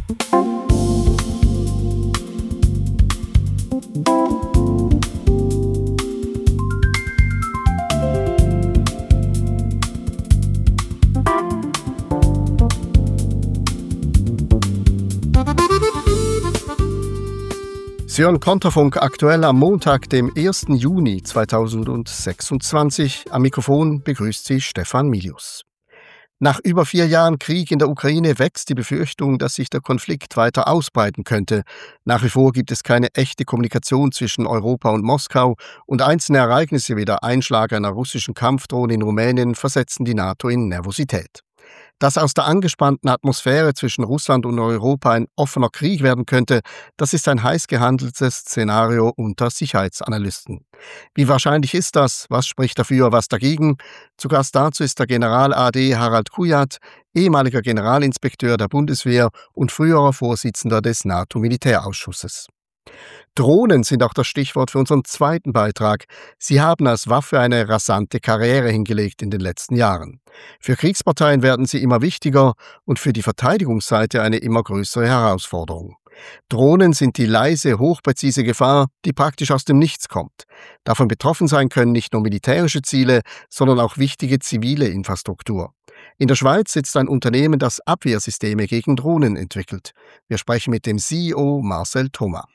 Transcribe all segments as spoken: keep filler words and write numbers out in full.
Sie hören Konterfunk aktuell am Montag, dem ersten Juni zweitausendsechsundzwanzig. Am Mikrofon begrüßt Sie Stefan Milius. Nach über vier Jahren Krieg in der Ukraine wächst die Befürchtung, dass sich der Konflikt weiter ausbreiten könnte. Nach wie vor gibt es keine echte Kommunikation zwischen Europa und Moskau und einzelne Ereignisse wie der Einschlag einer russischen Kampfdrohne in Rumänien versetzen die NATO in Nervosität. Dass aus der angespannten Atmosphäre zwischen Russland und Europa ein offener Krieg werden könnte, das ist ein heiß gehandeltes Szenario unter Sicherheitsanalysten. Wie wahrscheinlich ist das? Was spricht dafür, was dagegen? Zu Gast dazu ist der General-A D Harald Kujat, ehemaliger Generalinspekteur der Bundeswehr und früherer Vorsitzender des NATO-Militärausschusses. Drohnen sind auch das Stichwort für unseren zweiten Beitrag. Sie haben als Waffe eine rasante Karriere hingelegt in den letzten Jahren. Für Kriegsparteien werden sie immer wichtiger und für die Verteidigungsseite eine immer größere Herausforderung. Drohnen sind die leise, hochpräzise Gefahr, die praktisch aus dem Nichts kommt. Davon betroffen sein können nicht nur militärische Ziele, sondern auch wichtige zivile Infrastruktur. In der Schweiz sitzt ein Unternehmen, das Abwehrsysteme gegen Drohnen entwickelt. Wir sprechen mit dem C E O Marcel Thoma.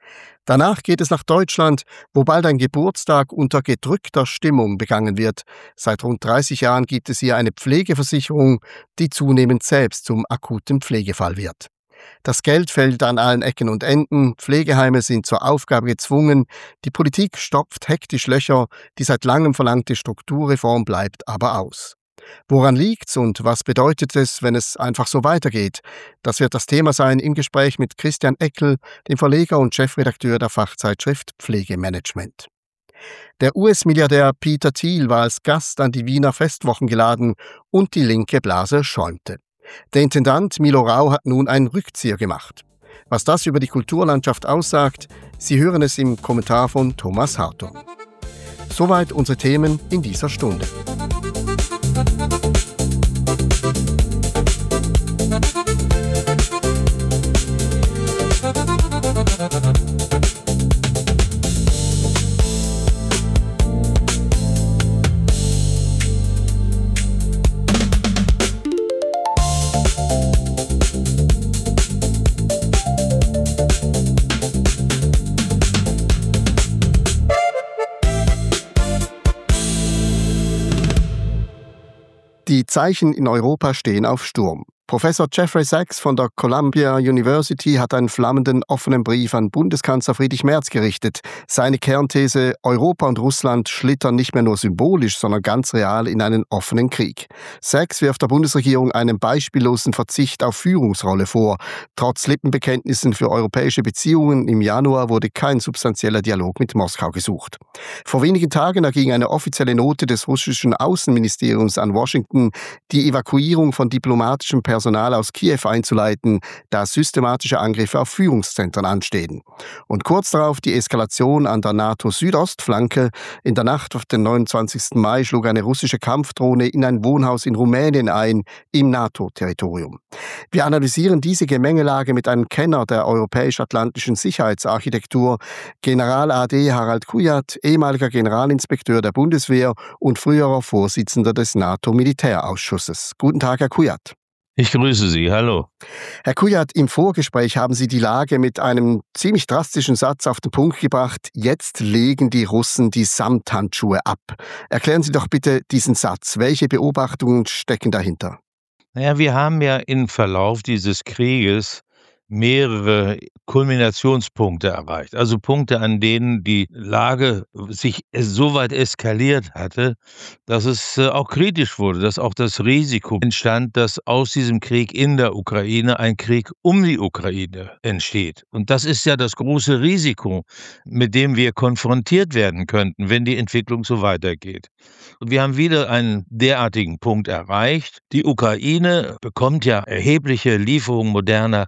Danach geht es nach Deutschland, wo bald ein Geburtstag unter gedrückter Stimmung begangen wird. Seit rund dreißig Jahren gibt es hier eine Pflegeversicherung, die zunehmend selbst zum akuten Pflegefall wird. Das Geld fällt an allen Ecken und Enden, Pflegeheime sind zur Aufgabe gezwungen, die Politik stopft hektisch Löcher, die seit langem verlangte Strukturreform bleibt aber aus. Woran liegt's und was bedeutet es, wenn es einfach so weitergeht? Das wird das Thema sein im Gespräch mit Christian Eckel, dem Verleger und Chefredakteur der Fachzeitschrift Pflegemanagement. Der U S-Milliardär Peter Thiel war als Gast an die Wiener Festwochen geladen und die linke Blase schäumte. Der Intendant Milo Rau hat nun einen Rückzieher gemacht. Was das über die Kulturlandschaft aussagt, Sie hören es im Kommentar von Thomas Hartung. Soweit unsere Themen in dieser Stunde. Die Zeichen in Europa stehen auf Sturm. Professor Jeffrey Sachs von der Columbia University hat einen flammenden, offenen Brief an Bundeskanzler Friedrich Merz gerichtet. Seine Kernthese: Europa und Russland schlittern nicht mehr nur symbolisch, sondern ganz real in einen offenen Krieg. Sachs wirft der Bundesregierung einen beispiellosen Verzicht auf Führungsrolle vor. Trotz Lippenbekenntnissen für europäische Beziehungen im Januar wurde kein substanzieller Dialog mit Moskau gesucht. Vor wenigen Tagen erging eine offizielle Note des russischen Außenministeriums an Washington, die Evakuierung von diplomatischem Personal Personal aus Kiew einzuleiten, da systematische Angriffe auf Führungszentren anstehen. Und kurz darauf die Eskalation an der NATO-Südostflanke. In der Nacht auf den neunundzwanzigsten Mai schlug eine russische Kampfdrohne in ein Wohnhaus in Rumänien ein, im NATO-Territorium. Wir analysieren diese Gemengelage mit einem Kenner der europäisch-atlantischen Sicherheitsarchitektur, General-A D Harald Kujat, ehemaliger Generalinspekteur der Bundeswehr und früherer Vorsitzender des NATO-Militärausschusses. Guten Tag, Herr Kujat. Ich grüße Sie, hallo. Herr Kujat, im Vorgespräch haben Sie die Lage mit einem ziemlich drastischen Satz auf den Punkt gebracht: Jetzt legen die Russen die Samthandschuhe ab. Erklären Sie doch bitte diesen Satz. Welche Beobachtungen stecken dahinter? Naja, wir haben ja im Verlauf dieses Krieges mehrere Kulminationspunkte erreicht. Also Punkte, an denen die Lage sich so weit eskaliert hatte, dass es auch kritisch wurde, dass auch das Risiko entstand, dass aus diesem Krieg in der Ukraine ein Krieg um die Ukraine entsteht. Und das ist ja das große Risiko, mit dem wir konfrontiert werden könnten, wenn die Entwicklung so weitergeht. Und wir haben wieder einen derartigen Punkt erreicht. Die Ukraine bekommt ja erhebliche Lieferungen moderner Waffensysteme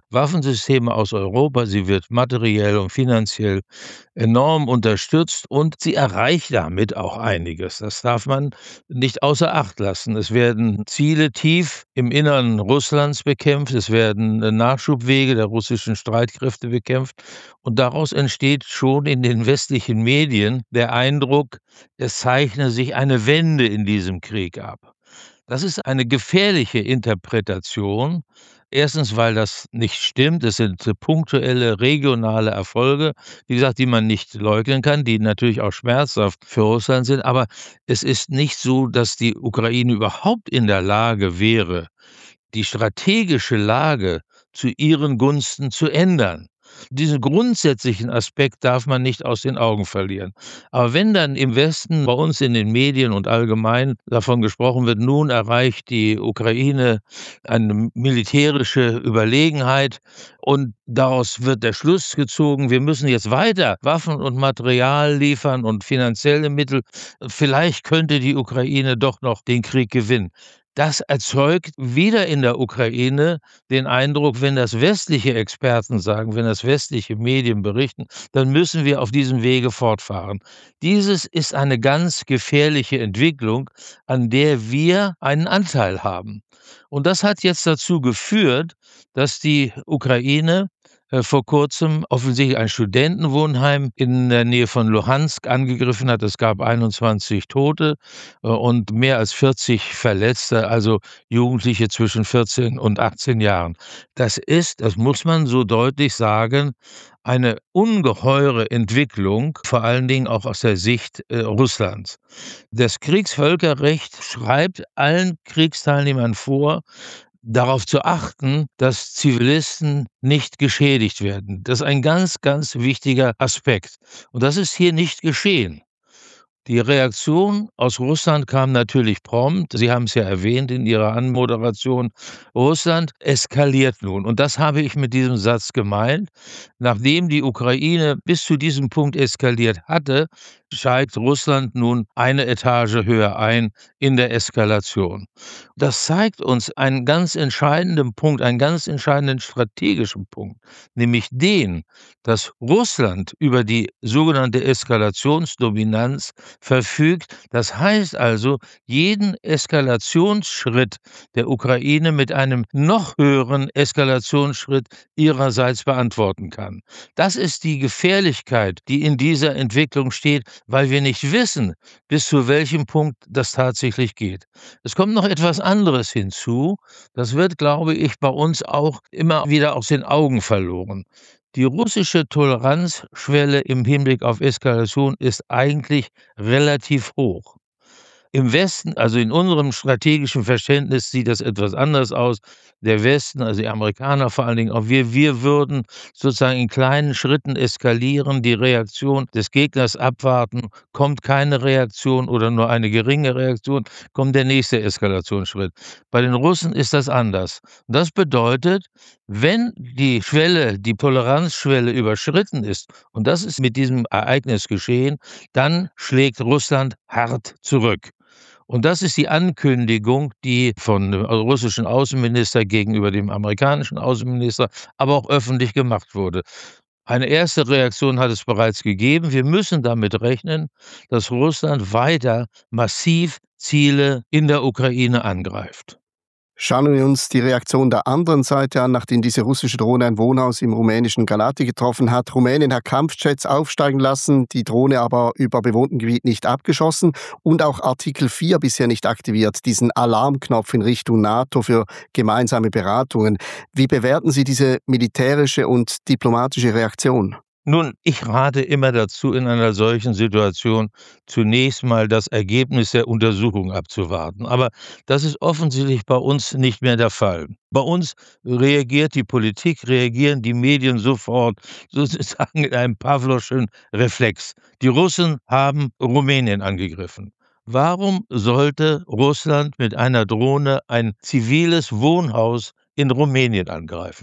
Waffensysteme aus Europa. Sie wird materiell und finanziell enorm unterstützt und sie erreicht damit auch einiges. Das darf man nicht außer Acht lassen. Es werden Ziele tief im Innern Russlands bekämpft, es werden äh, Nachschubwege der russischen Streitkräfte bekämpft und daraus entsteht schon in den westlichen Medien der Eindruck, es zeichne sich eine Wende in diesem Krieg ab. Das ist eine gefährliche Interpretation. Erstens, weil das nicht stimmt. Es sind äh, punktuelle regionale Erfolge, wie gesagt, die man nicht leugnen kann, die natürlich auch schmerzhaft für Russland sind. Aber es ist nicht so, dass die Ukraine überhaupt in der Lage wäre, die strategische Lage zu ihren Gunsten zu ändern. Diesen grundsätzlichen Aspekt darf man nicht aus den Augen verlieren. Aber wenn dann im Westen, bei uns in den Medien und allgemein davon gesprochen wird, nun erreicht die Ukraine eine militärische Überlegenheit und daraus wird der Schluss gezogen, wir müssen jetzt weiter Waffen und Material liefern und finanzielle Mittel, vielleicht könnte die Ukraine doch noch den Krieg gewinnen. Das erzeugt wieder in der Ukraine den Eindruck, wenn das westliche Experten sagen, wenn das westliche Medien berichten, dann müssen wir auf diesem Wege fortfahren. Dieses ist eine ganz gefährliche Entwicklung, an der wir einen Anteil haben. Und das hat jetzt dazu geführt, dass die Ukraine äh, vor Kurzem offensichtlich ein Studentenwohnheim in der Nähe von Luhansk angegriffen hat. Es gab einundzwanzig Tote äh, und mehr als vierzig Verletzte, also Jugendliche zwischen vierzehn und achtzehn Jahren. Das ist, das muss man so deutlich sagen, eine ungeheure Entwicklung, vor allen Dingen auch aus der Sicht äh, Russlands. Das Kriegsvölkerrecht schreibt allen Kriegsteilnehmern vor, darauf zu achten, dass Zivilisten nicht geschädigt werden. Das ist ein ganz, ganz wichtiger Aspekt. Und das ist hier nicht geschehen. Die Reaktion aus Russland kam natürlich prompt. Sie haben es ja erwähnt in Ihrer Anmoderation. Russland eskaliert nun. Und das habe ich mit diesem Satz gemeint. Nachdem die Ukraine bis zu diesem Punkt eskaliert hatte, steigt Russland nun eine Etage höher ein in der Eskalation. Das zeigt uns einen ganz entscheidenden Punkt, einen ganz entscheidenden strategischen Punkt, nämlich den, dass Russland über die sogenannte Eskalationsdominanz verfügt. Das heißt also, jeden Eskalationsschritt der Ukraine mit einem noch höheren Eskalationsschritt ihrerseits beantworten kann. Das ist die Gefährlichkeit, die in dieser Entwicklung steht, weil wir nicht wissen, bis zu welchem Punkt das tatsächlich geht. Es kommt noch etwas anderes hinzu. Das wird, glaube ich, bei uns auch immer wieder aus den Augen verloren. Die russische Toleranzschwelle im Hinblick auf Eskalation ist eigentlich relativ hoch. Im Westen, also in unserem strategischen Verständnis, sieht das etwas anders aus. Der Westen, also die Amerikaner vor allen Dingen, auch wir wir würden sozusagen in kleinen Schritten eskalieren, die Reaktion des Gegners abwarten. Kommt keine Reaktion oder nur eine geringe Reaktion, kommt der nächste Eskalationsschritt. Bei den Russen ist das anders. Und das bedeutet, wenn die Schwelle, die Toleranzschwelle überschritten ist, und das ist mit diesem Ereignis geschehen, dann schlägt Russland hart zurück. Und das ist die Ankündigung, die von dem russischen Außenminister gegenüber dem amerikanischen Außenminister, aber auch öffentlich gemacht wurde. Eine erste Reaktion hat es bereits gegeben. Wir müssen damit rechnen, dass Russland weiter massiv Ziele in der Ukraine angreift. Schauen wir uns die Reaktion der anderen Seite an, nachdem diese russische Drohne ein Wohnhaus im rumänischen Galati getroffen hat. Rumänien hat Kampfjets aufsteigen lassen, die Drohne aber über bewohntem Gebiet nicht abgeschossen und auch Artikel vier bisher nicht aktiviert, diesen Alarmknopf in Richtung NATO für gemeinsame Beratungen. Wie bewerten Sie diese militärische und diplomatische Reaktion? Nun, ich rate immer dazu, in einer solchen Situation zunächst mal das Ergebnis der Untersuchung abzuwarten. Aber das ist offensichtlich bei uns nicht mehr der Fall. Bei uns reagiert die Politik, reagieren die Medien sofort, sozusagen in einem Pawlowschen Reflex. Die Russen haben Rumänien angegriffen. Warum sollte Russland mit einer Drohne ein ziviles Wohnhaus in Rumänien angreifen?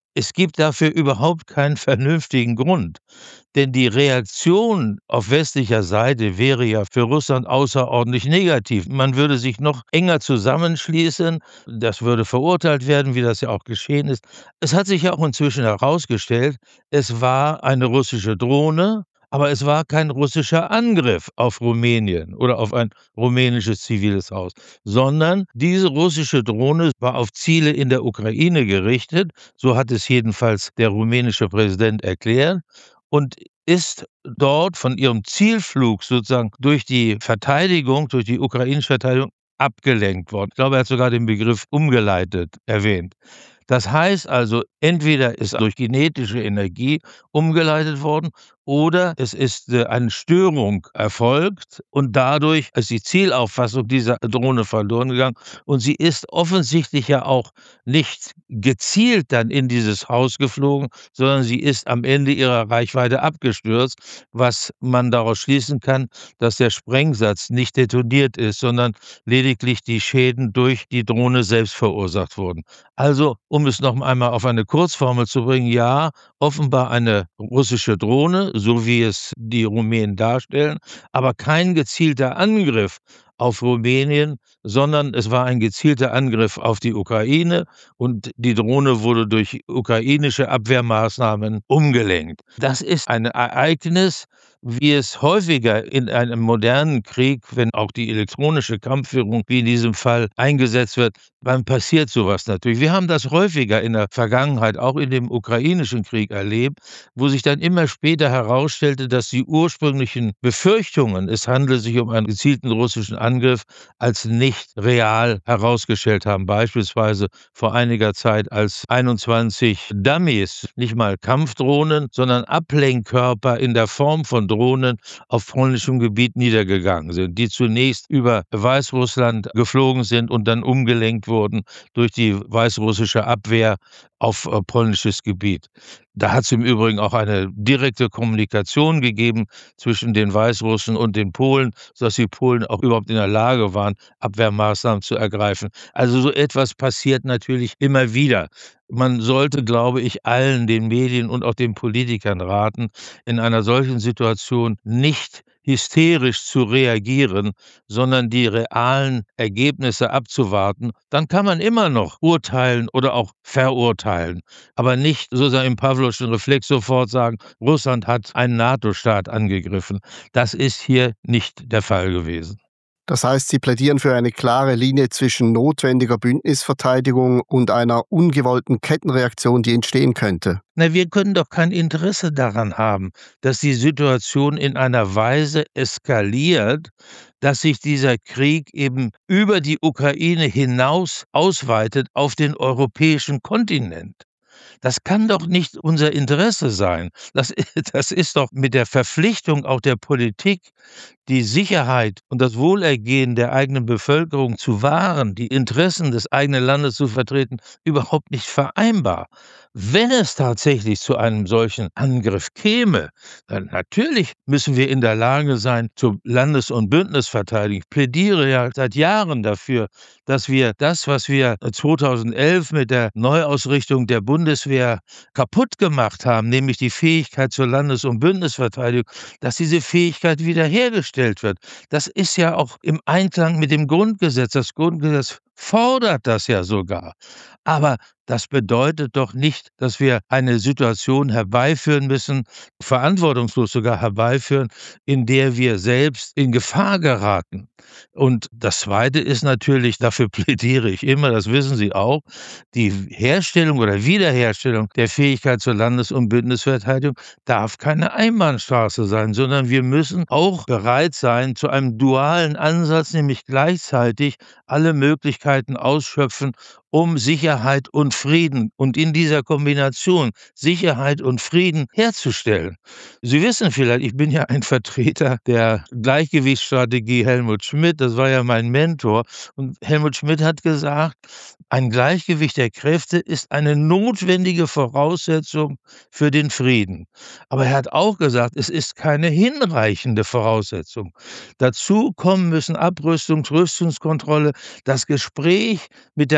Es gibt dafür überhaupt keinen vernünftigen Grund, denn die Reaktion auf westlicher Seite wäre ja für Russland außerordentlich negativ. Man würde sich noch enger zusammenschließen, das würde verurteilt werden, wie das ja auch geschehen ist. Es hat sich ja auch inzwischen herausgestellt, es war eine russische Drohne, aber es war kein russischer Angriff auf Rumänien oder auf ein rumänisches ziviles Haus, sondern diese russische Drohne war auf Ziele in der Ukraine gerichtet, so hat es jedenfalls der rumänische Präsident erklärt, und ist dort von ihrem Zielflug sozusagen durch die Verteidigung, durch die ukrainische Verteidigung abgelenkt worden. Ich glaube, er hat sogar den Begriff umgeleitet erwähnt. Das heißt also, entweder ist durch kinetische Energie umgeleitet worden oder es ist, äh, eine Störung erfolgt und dadurch ist die Zielauffassung dieser Drohne verloren gegangen und sie ist offensichtlich ja auch nicht gezielt dann in dieses Haus geflogen, sondern sie ist am Ende ihrer Reichweite abgestürzt, was man daraus schließen kann, dass der Sprengsatz nicht detoniert ist, sondern lediglich die Schäden durch die Drohne selbst verursacht wurden. Also, um es noch einmal auf eine Kurzformel zu bringen, ja, offenbar eine russische Drohne, so wie es die Rumänen darstellen, aber kein gezielter Angriff auf Rumänien, sondern es war ein gezielter Angriff auf die Ukraine und die Drohne wurde durch ukrainische Abwehrmaßnahmen umgelenkt. Das ist ein Ereignis, wie es häufiger in einem modernen Krieg, wenn auch die elektronische Kampfführung wie in diesem Fall eingesetzt wird, dann passiert so was natürlich. Wir haben das häufiger in der Vergangenheit, auch in dem ukrainischen Krieg erlebt, wo sich dann immer später herausstellte, dass die ursprünglichen Befürchtungen, es handele sich um einen gezielten russischen Angriff, als nicht real herausgestellt haben. Beispielsweise vor einiger Zeit, als einundzwanzig Dummies, nicht mal Kampfdrohnen, sondern Ablenkkörper in der Form von Drohnen auf polnischem Gebiet niedergegangen sind, die zunächst über Weißrussland geflogen sind und dann umgelenkt wurden durch die weißrussische Abwehr auf, äh, polnisches Gebiet. Da hat es im Übrigen auch eine direkte Kommunikation gegeben zwischen den Weißrussen und den Polen, sodass die Polen auch überhaupt in der Lage waren, Abwehrmaßnahmen zu ergreifen. Also, so etwas passiert natürlich immer wieder. Man sollte, glaube ich, allen den Medien und auch den Politikern raten, in einer solchen Situation nicht hysterisch zu reagieren, sondern die realen Ergebnisse abzuwarten. Dann kann man immer noch urteilen oder auch verurteilen, aber nicht sozusagen im Pawlowschen Reflex sofort sagen: „Russland hat einen NATO-Staat angegriffen.“ Das ist hier nicht der Fall gewesen. Das heißt, Sie plädieren für eine klare Linie zwischen notwendiger Bündnisverteidigung und einer ungewollten Kettenreaktion, die entstehen könnte. Na, wir können doch kein Interesse daran haben, dass die Situation in einer Weise eskaliert, dass sich dieser Krieg eben über die Ukraine hinaus ausweitet auf den europäischen Kontinent. Das kann doch nicht unser Interesse sein. Das i das ist doch mit der Verpflichtung auch der Politik, die Sicherheit und das Wohlergehen der eigenen Bevölkerung zu wahren, die Interessen des eigenen Landes zu vertreten, überhaupt nicht vereinbar. Wenn es tatsächlich zu einem solchen Angriff käme, dann natürlich müssen wir in der Lage sein zur Landes und Bündnisverteidigung. Ich plädiere ja seit Jahren dafür, dass wir das, was wir zweitausendelf mit der Neuausrichtung der Bundeswehr kaputt gemacht haben, nämlich die Fähigkeit zur Landes und Bündnisverteidigung, dass diese Fähigkeit wiederhergestellt wird. Das ist ja auch im Einklang mit dem Grundgesetz. Das Grundgesetz fordert das ja sogar. Aber das bedeutet doch nicht, dass wir eine Situation herbeiführen müssen, verantwortungslos sogar herbeiführen, in der wir selbst in Gefahr geraten. Und das Zweite ist natürlich, dafür plädiere ich immer, das wissen Sie auch, die Herstellung oder Wiederherstellung der Fähigkeit zur Landes- und Bündnisverteidigung darf keine Einbahnstraße sein, sondern wir müssen auch bereit sein zu einem dualen Ansatz, nämlich gleichzeitig alle Möglichkeiten ausschöpfen, um Sicherheit und Frieden und in dieser Kombination Sicherheit und Frieden herzustellen. Sie wissen vielleicht, ich bin ja ein Vertreter der Gleichgewichtsstrategie Helmut Schmidt, das war ja mein Mentor. Und Helmut Schmidt hat gesagt: „Ein Gleichgewicht der Kräfte ist eine notwendige Voraussetzung für den Frieden.“ Aber er hat auch gesagt, es ist keine hinreichende Voraussetzung. Dazu kommen müssen Abrüstungs Rüstungskontrolle, das Gespräch mit der anderen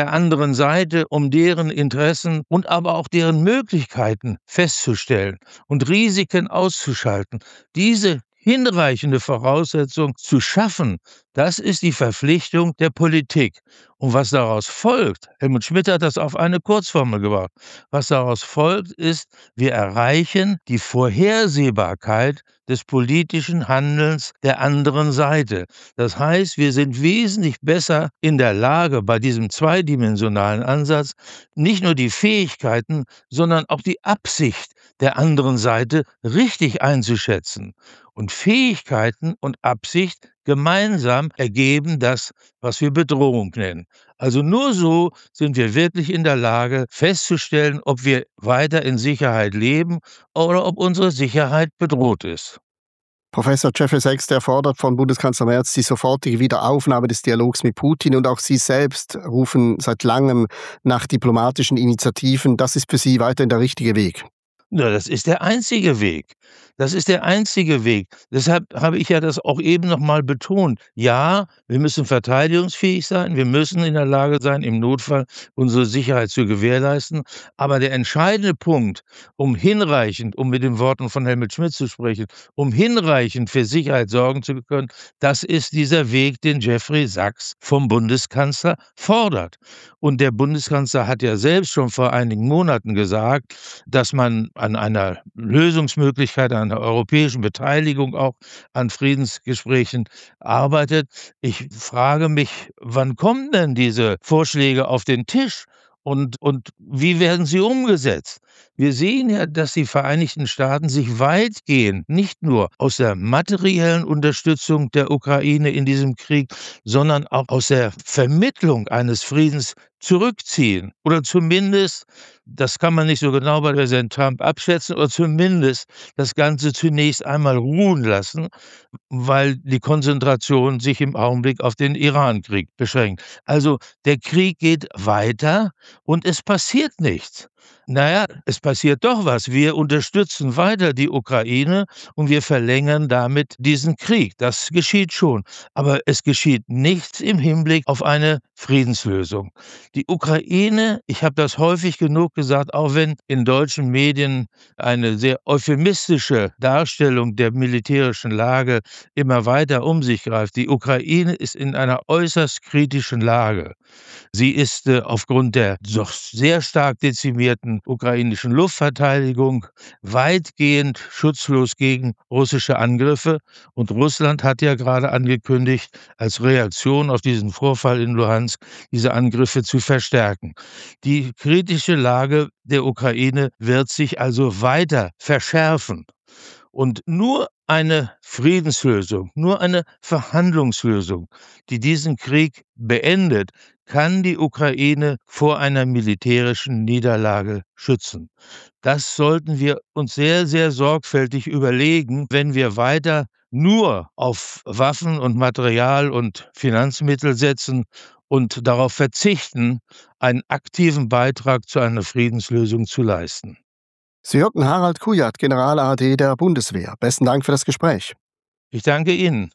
anderen Seite, um deren Interessen und aber auch deren Möglichkeiten festzustellen und Risiken auszuschalten. Diese hinreichende Voraussetzung zu schaffen, das ist die Verpflichtung der Politik. Und was daraus folgt, Helmut Schmidt hat das auf eine Kurzformel gebracht, was daraus folgt, ist, wir erreichen die Vorhersehbarkeit des politischen Handelns der anderen Seite. Das heißt, wir sind wesentlich besser in der Lage, bei diesem zweidimensionalen Ansatz nicht nur die Fähigkeiten, sondern auch die Absicht der anderen Seite richtig einzuschätzen. Und Fähigkeiten und Absicht gemeinsam ergeben das, was wir Bedrohung nennen. Also nur so sind wir wirklich in der Lage, festzustellen, ob wir weiter in Sicherheit leben oder ob unsere Sicherheit bedroht ist. Professor Jeffrey Sachs, der fordert von Bundeskanzler Merz die sofortige Wiederaufnahme des Dialogs mit Putin, und auch Sie selbst rufen seit langem nach diplomatischen Initiativen. Das ist für Sie weiterhin der richtige Weg. Na, das ist der einzige Weg. Das ist der einzige Weg. Deshalb habe ich ja das auch eben noch mal betont. Ja, wir müssen verteidigungsfähig sein. Wir müssen in der Lage sein, im Notfall unsere Sicherheit zu gewährleisten. Aber der entscheidende Punkt, um hinreichend, um mit den Worten von Helmut Schmidt zu sprechen, um hinreichend für Sicherheit sorgen zu können, das ist dieser Weg, den Jeffrey Sachs vom Bundeskanzler fordert. Und der Bundeskanzler hat ja selbst schon vor einigen Monaten gesagt, dass man an einer Lösungsmöglichkeit, an einer europäischen Beteiligung auch an Friedensgesprächen arbeitet. Ich frage mich, wann kommen denn diese Vorschläge auf den Tisch und und wie werden sie umgesetzt? Wir sehen ja, dass die Vereinigten Staaten sich weitgehend nicht nur aus der materiellen Unterstützung der Ukraine in diesem Krieg, sondern auch aus der Vermittlung eines Friedens zurückziehen oder zumindest, das kann man nicht so genau bei Präsident Trump abschätzen, oder zumindest das Ganze zunächst einmal ruhen lassen, weil die Konzentration sich im Augenblick auf den Irankrieg beschränkt. Also der Krieg geht weiter und es passiert nichts. Na ja, es passiert doch was. Wir unterstützen weiter die Ukraine und wir verlängern damit diesen Krieg. Das geschieht schon. Aber es geschieht nichts im Hinblick auf eine Friedenslösung. Die Ukraine, ich habe das häufig genug gesagt, auch wenn in deutschen Medien eine sehr euphemistische Darstellung der militärischen Lage immer weiter um sich greift. Die Ukraine ist in einer äußerst kritischen Lage. Sie ist äh, aufgrund der doch sehr stark dezimierten ukrainischen Luftverteidigung weitgehend schutzlos gegen russische Angriffe. Und Russland hat ja gerade angekündigt, als Reaktion auf diesen Vorfall in Luhansk diese Angriffe zu verstärken. Die kritische Lage der Ukraine wird sich also weiter verschärfen. Und nur eine Friedenslösung, nur eine Verhandlungslösung, die diesen Krieg beendet, kann die Ukraine vor einer militärischen Niederlage schützen. Das sollten wir uns sehr, sehr sorgfältig überlegen, wenn wir weiter nur auf Waffen und Material und Finanzmittel setzen und darauf verzichten, einen aktiven Beitrag zu einer Friedenslösung zu leisten. Sie hörten Harald Kujat, General A D der Bundeswehr. Besten Dank für das Gespräch. Ich danke Ihnen.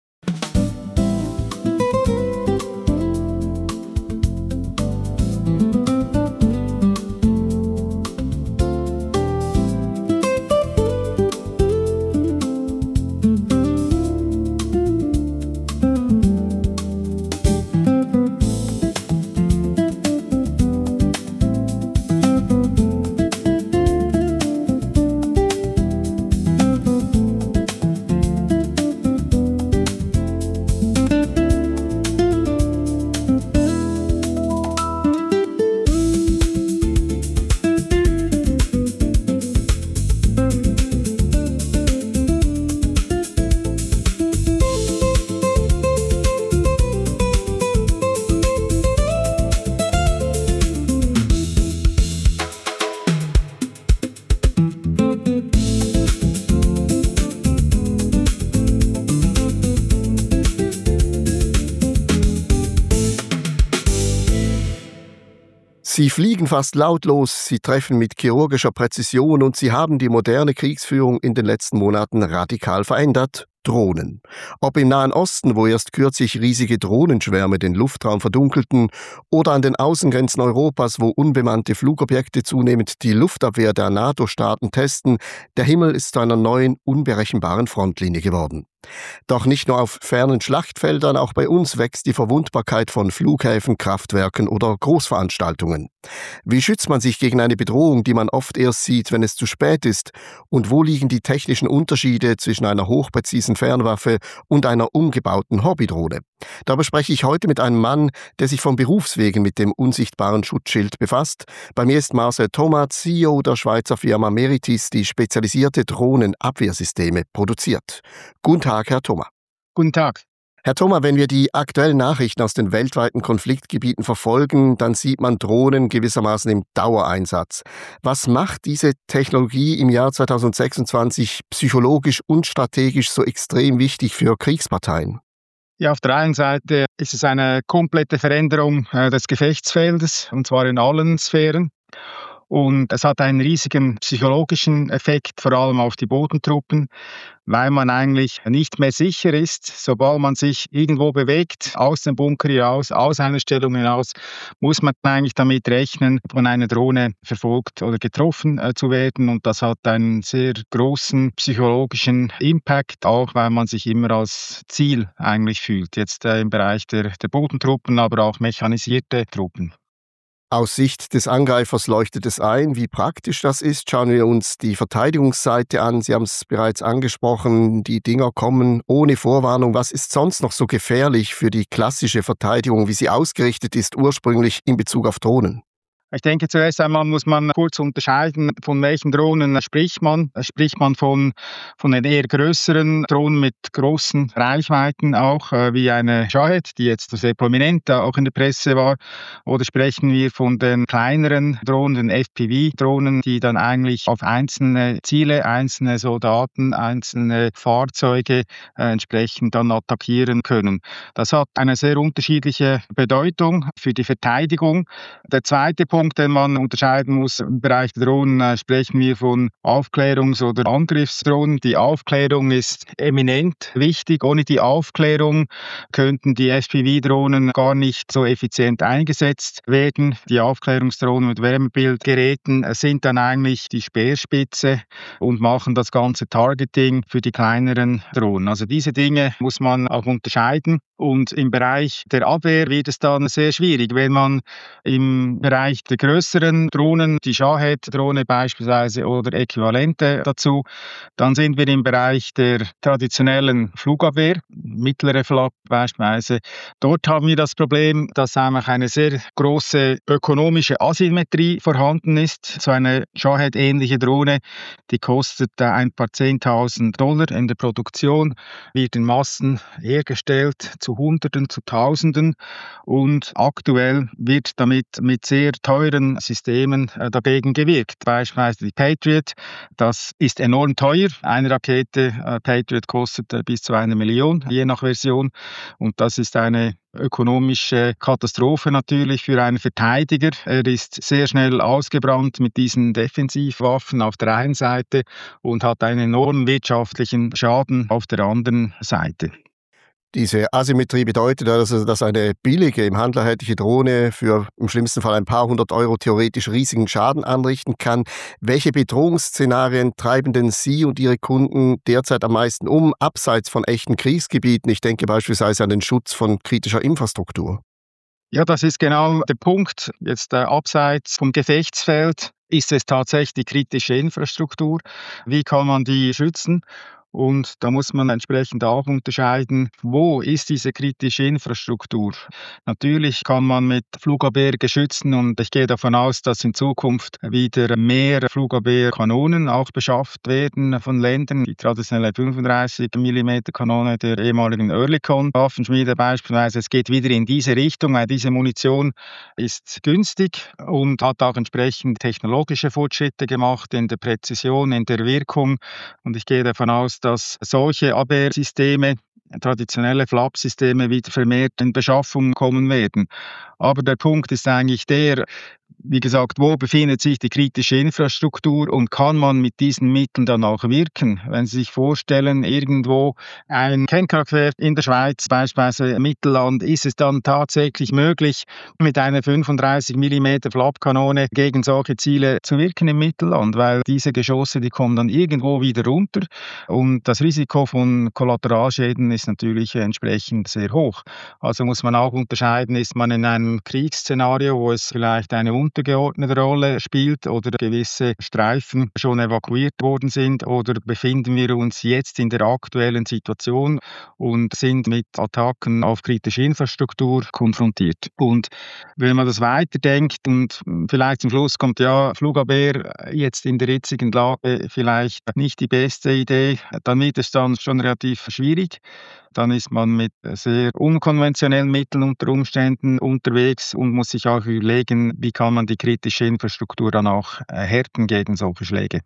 Sie fliegen fast lautlos, sie treffen mit chirurgischer Präzision und sie haben die moderne Kriegsführung in den letzten Monaten radikal verändert. Drohnen. Ob im Nahen Osten, wo erst kürzlich riesige Drohnenschwärme den Luftraum verdunkelten, oder an den Außengrenzen Europas, wo unbemannte Flugobjekte zunehmend die Luftabwehr der NATO-Staaten testen, der Himmel ist zu einer neuen, unberechenbaren Frontlinie geworden. Doch nicht nur auf fernen Schlachtfeldern, auch bei uns wächst die Verwundbarkeit von Flughäfen, Kraftwerken oder Großveranstaltungen. Wie schützt man sich gegen eine Bedrohung, die man oft erst sieht, wenn es zu spät ist? Und wo liegen die technischen Unterschiede zwischen einer hochpräzisen Fernwaffe und einer umgebauten Hobbydrohne? Darüber spreche ich heute mit einem Mann, der sich vom Berufswegen mit dem unsichtbaren Schutzschild befasst. Bei mir ist Marcel Thomath, C E O der Schweizer Firma Meritis, die spezialisierte Drohnenabwehrsysteme produziert. Guten Tag, Herr Thomath. Guten Tag. Herr Thomath, wenn wir die aktuellen Nachrichten aus den weltweiten Konfliktgebieten verfolgen, dann sieht man Drohnen gewissermaßen im Dauereinsatz. Was macht diese Technologie im Jahr zweitausendsechsundzwanzig psychologisch und strategisch so extrem wichtig für Kriegsparteien? Ja, auf der einen Seite ist es eine komplette Veränderung äh, des Gefechtsfeldes, und zwar in allen Sphären. Und es hat einen riesigen psychologischen Effekt, vor allem auf die Bodentruppen, weil man eigentlich nicht mehr sicher ist, sobald man sich irgendwo bewegt, aus dem Bunker hinaus, aus einer Stellung hinaus, muss man eigentlich damit rechnen, von einer Drohne verfolgt oder getroffen äh, zu werden. Und das hat einen sehr großen psychologischen Impact, auch weil man sich immer als Ziel eigentlich fühlt. Jetzt äh, im Bereich der, der Bodentruppen, aber auch mechanisierte Truppen. Aus Sicht des Angreifers leuchtet es ein, wie praktisch das ist. Schauen wir uns die Verteidigungsseite an. Sie haben es bereits angesprochen, die Dinger kommen ohne Vorwarnung. Was ist sonst noch so gefährlich für die klassische Verteidigung, wie sie ausgerichtet ist ursprünglich in Bezug auf Drohnen? Ich denke, zuerst einmal muss man kurz unterscheiden, von welchen Drohnen spricht man. Spricht man von, von den eher größeren Drohnen mit großen Reichweiten, auch äh, wie eine Shahed, die jetzt sehr prominent äh, auch in der Presse war, oder sprechen wir von den kleineren Drohnen, den F P V-Drohnen, die dann eigentlich auf einzelne Ziele, einzelne Soldaten, einzelne Fahrzeuge äh, entsprechend dann attackieren können. Das hat eine sehr unterschiedliche Bedeutung für die Verteidigung. Der zweite Punkt, Punkt, den man unterscheiden muss im Bereich der Drohnen, äh, sprechen wir von Aufklärungs- oder Angriffsdrohnen. Die Aufklärung ist eminent wichtig. Ohne die Aufklärung könnten die F P V-Drohnen gar nicht so effizient eingesetzt werden. Die Aufklärungsdrohnen mit Wärmebildgeräten sind dann eigentlich die Speerspitze und machen das ganze Targeting für die kleineren Drohnen. Also diese Dinge muss man auch unterscheiden. Und im Bereich der Abwehr wird es dann sehr schwierig, wenn man im Bereich der größeren Drohnen, die Shahed-Drohne beispielsweise oder Äquivalente dazu, dann sind wir im Bereich der traditionellen Flugabwehr, mittlere Flak beispielsweise. Dort haben wir das Problem, dass einfach eine sehr große ökonomische Asymmetrie vorhanden ist. So eine Shahed-ähnliche Drohne, die kostet ein paar Zehntausend Dollar in der Produktion, wird in Massen hergestellt, zu Hunderten, zu Tausenden, und aktuell wird damit mit sehr teuren Systemen äh, dagegen gewirkt. Beispielsweise die Patriot, das ist enorm teuer. Eine Rakete äh, Patriot kostet äh, bis zu einer Million, je nach Version, und das ist eine ökonomische Katastrophe natürlich für einen Verteidiger. Er ist sehr schnell ausgebrannt mit diesen Defensivwaffen auf der einen Seite und hat einen enormen wirtschaftlichen Schaden auf der anderen Seite. Diese Asymmetrie bedeutet also, dass eine billige, im Handel erhältliche Drohne für im schlimmsten Fall ein paar hundert Euro theoretisch riesigen Schaden anrichten kann. Welche Bedrohungsszenarien treiben denn Sie und Ihre Kunden derzeit am meisten um, abseits von echten Kriegsgebieten? Ich denke beispielsweise an den Schutz von kritischer Infrastruktur. Ja, das ist genau der Punkt. Jetzt äh, abseits vom Gefechtsfeld ist es tatsächlich die kritische Infrastruktur. Wie kann man die schützen? Und da muss man entsprechend auch unterscheiden, wo ist diese kritische Infrastruktur. Natürlich kann man mit Flugabwehrgeschützen, und ich gehe davon aus, dass in Zukunft wieder mehr Flugabwehrkanonen auch beschafft werden von Ländern. Die traditionelle fünfunddreißig Millimeter Kanone der ehemaligen Oerlikon-Waffenschmiede beispielsweise. Es geht wieder in diese Richtung, weil diese Munition ist günstig und hat auch entsprechend technologische Fortschritte gemacht in der Präzision, in der Wirkung. Und ich gehe davon aus, dass solche Abwehrsysteme traditionelle Flap-Systeme wieder vermehrt in Beschaffung kommen werden. Aber der Punkt ist eigentlich der, wie gesagt, wo befindet sich die kritische Infrastruktur und kann man mit diesen Mitteln dann auch wirken? Wenn Sie sich vorstellen, irgendwo ein Kernkraftwerk in der Schweiz, beispielsweise im Mittelland, ist es dann tatsächlich möglich, mit einer fünfunddreißig Millimeter Flak-Kanone gegen solche Ziele zu wirken im Mittelland, weil diese Geschosse, die kommen dann irgendwo wieder runter und das Risiko von Kollateralschäden ist natürlich entsprechend sehr hoch. Also muss man auch unterscheiden, ist man in einem Kriegsszenario, wo es vielleicht eine untergeordnete Rolle spielt oder gewisse Streifen schon evakuiert worden sind, oder befinden wir uns jetzt in der aktuellen Situation und sind mit Attacken auf kritische Infrastruktur konfrontiert. Und wenn man das weiterdenkt und vielleicht zum Schluss kommt, ja, Flugabwehr jetzt in der jetzigen Lage vielleicht nicht die beste Idee, dann wird es dann schon relativ schwierig. Dann ist man mit sehr unkonventionellen Mitteln unter Umständen unterwegs und muss sich auch überlegen, wie kann man die kritische Infrastruktur dann auch härten gegen solche Schläge.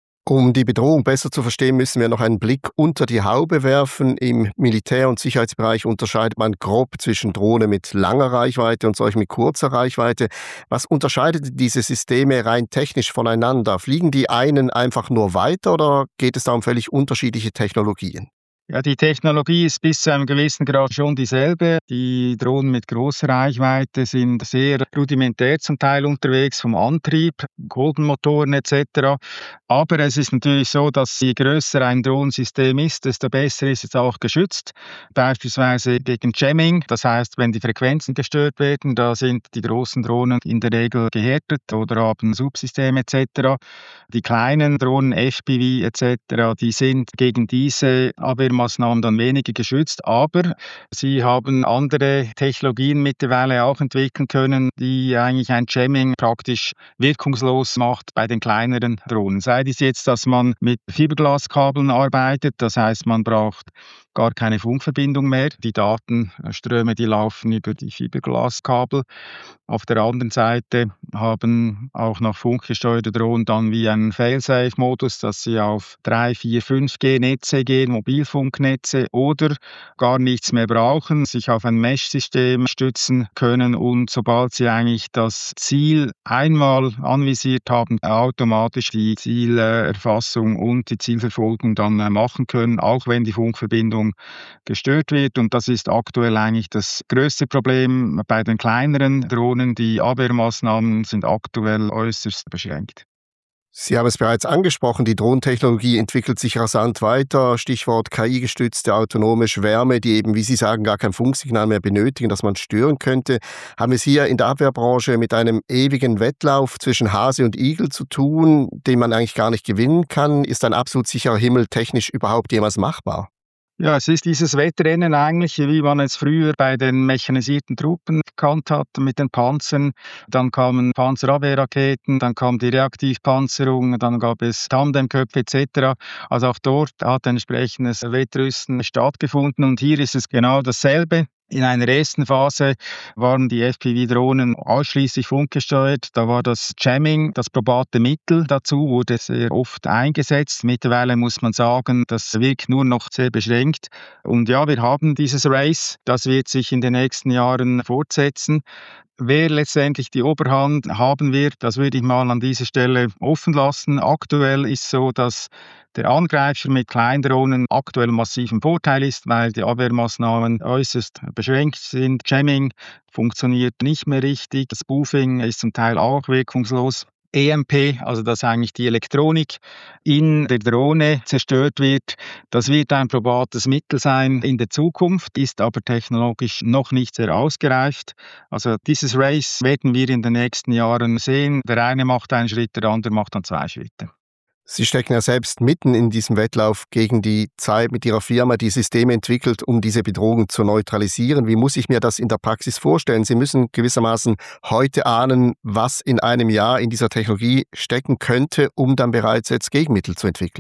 Um die Bedrohung besser zu verstehen, müssen wir noch einen Blick unter die Haube werfen. Im Militär- und Sicherheitsbereich unterscheidet man grob zwischen Drohnen mit langer Reichweite und solchen mit kurzer Reichweite. Was unterscheidet diese Systeme rein technisch voneinander? Fliegen die einen einfach nur weiter oder geht es da um völlig unterschiedliche Technologien? Ja, die Technologie ist bis zu einem gewissen Grad schon dieselbe. Die Drohnen mit großer Reichweite sind sehr rudimentär zum Teil unterwegs vom Antrieb, Kolbenmotoren et cetera. Aber es ist natürlich so, dass je größer ein Drohnensystem ist, desto besser ist es auch geschützt. Beispielsweise gegen Jamming, das heißt, wenn die Frequenzen gestört werden, da sind die großen Drohnen in der Regel gehärtet oder haben Subsysteme et cetera. Die kleinen Drohnen, F P V et cetera, die sind gegen diese Abwehrmaßnahmen dann weniger geschützt, aber sie haben andere Technologien mittlerweile auch entwickeln können, die eigentlich ein Jamming praktisch wirkungslos macht bei den kleineren Drohnen. Sei es jetzt, dass man mit Fiberglaskabeln arbeitet, das heißt, man braucht gar keine Funkverbindung mehr. Die Datenströme, die laufen über die Fiberglaskabel. Auf der anderen Seite haben auch noch funkgesteuerte Drohnen dann wie einen Failsafe-Modus, dass sie auf drei, vier, fünf G Netze gehen, Mobilfunknetze, oder gar nichts mehr brauchen, sich auf ein Mesh-System stützen können und sobald sie eigentlich das Ziel einmal anvisiert haben, automatisch die Zielerfassung und die Zielverfolgung dann machen können, auch wenn die Funkverbindung gestört wird. Und das ist aktuell eigentlich das größte Problem bei den kleineren Drohnen. Die Abwehrmaßnahmen sind aktuell äußerst beschränkt. Sie haben es bereits angesprochen, die Drohnentechnologie entwickelt sich rasant weiter. Stichwort K I-gestützte autonome Schwärme, die eben, wie Sie sagen, gar kein Funksignal mehr benötigen, das man stören könnte. Haben wir es hier in der Abwehrbranche mit einem ewigen Wettlauf zwischen Hase und Igel zu tun, den man eigentlich gar nicht gewinnen kann? Ist ein absolut sicherer Himmel technisch überhaupt jemals machbar? Ja, es ist dieses Wettrennen eigentlich, wie man es früher bei den mechanisierten Truppen gekannt hat mit den Panzern. Dann kamen Panzerabwehrraketen, dann kam die Reaktivpanzerung, dann gab es Tandemköpfe et cetera. Also auch dort hat ein entsprechendes Wettrüsten stattgefunden und hier ist es genau dasselbe. In einer ersten Phase waren die F P V-Drohnen ausschließlich funkgesteuert. Da war das Jamming das probate Mittel dazu, wurde sehr oft eingesetzt. Mittlerweile muss man sagen, das wirkt nur noch sehr beschränkt. Und ja, wir haben dieses Race, das wird sich in den nächsten Jahren fortsetzen. Wer letztendlich die Oberhand haben wird, das würde ich mal an dieser Stelle offen lassen. Aktuell ist so, dass der Angreifer mit Kleindrohnen aktuell massiv im Vorteil ist, weil die Abwehrmaßnahmen äußerst beschränkt sind. Jamming funktioniert nicht mehr richtig, das Spoofing ist zum Teil auch wirkungslos. E M P, also dass eigentlich die Elektronik in der Drohne zerstört wird, das wird ein probates Mittel sein in der Zukunft, ist aber technologisch noch nicht sehr ausgereift. Also dieses Race werden wir in den nächsten Jahren sehen. Der eine macht einen Schritt, der andere macht dann zwei Schritte. Sie stecken ja selbst mitten in diesem Wettlauf gegen die Zeit mit Ihrer Firma, die Systeme entwickelt, um diese Bedrohung zu neutralisieren. Wie muss ich mir das in der Praxis vorstellen? Sie müssen gewissermaßen heute ahnen, was in einem Jahr in dieser Technologie stecken könnte, um dann bereits jetzt Gegenmittel zu entwickeln.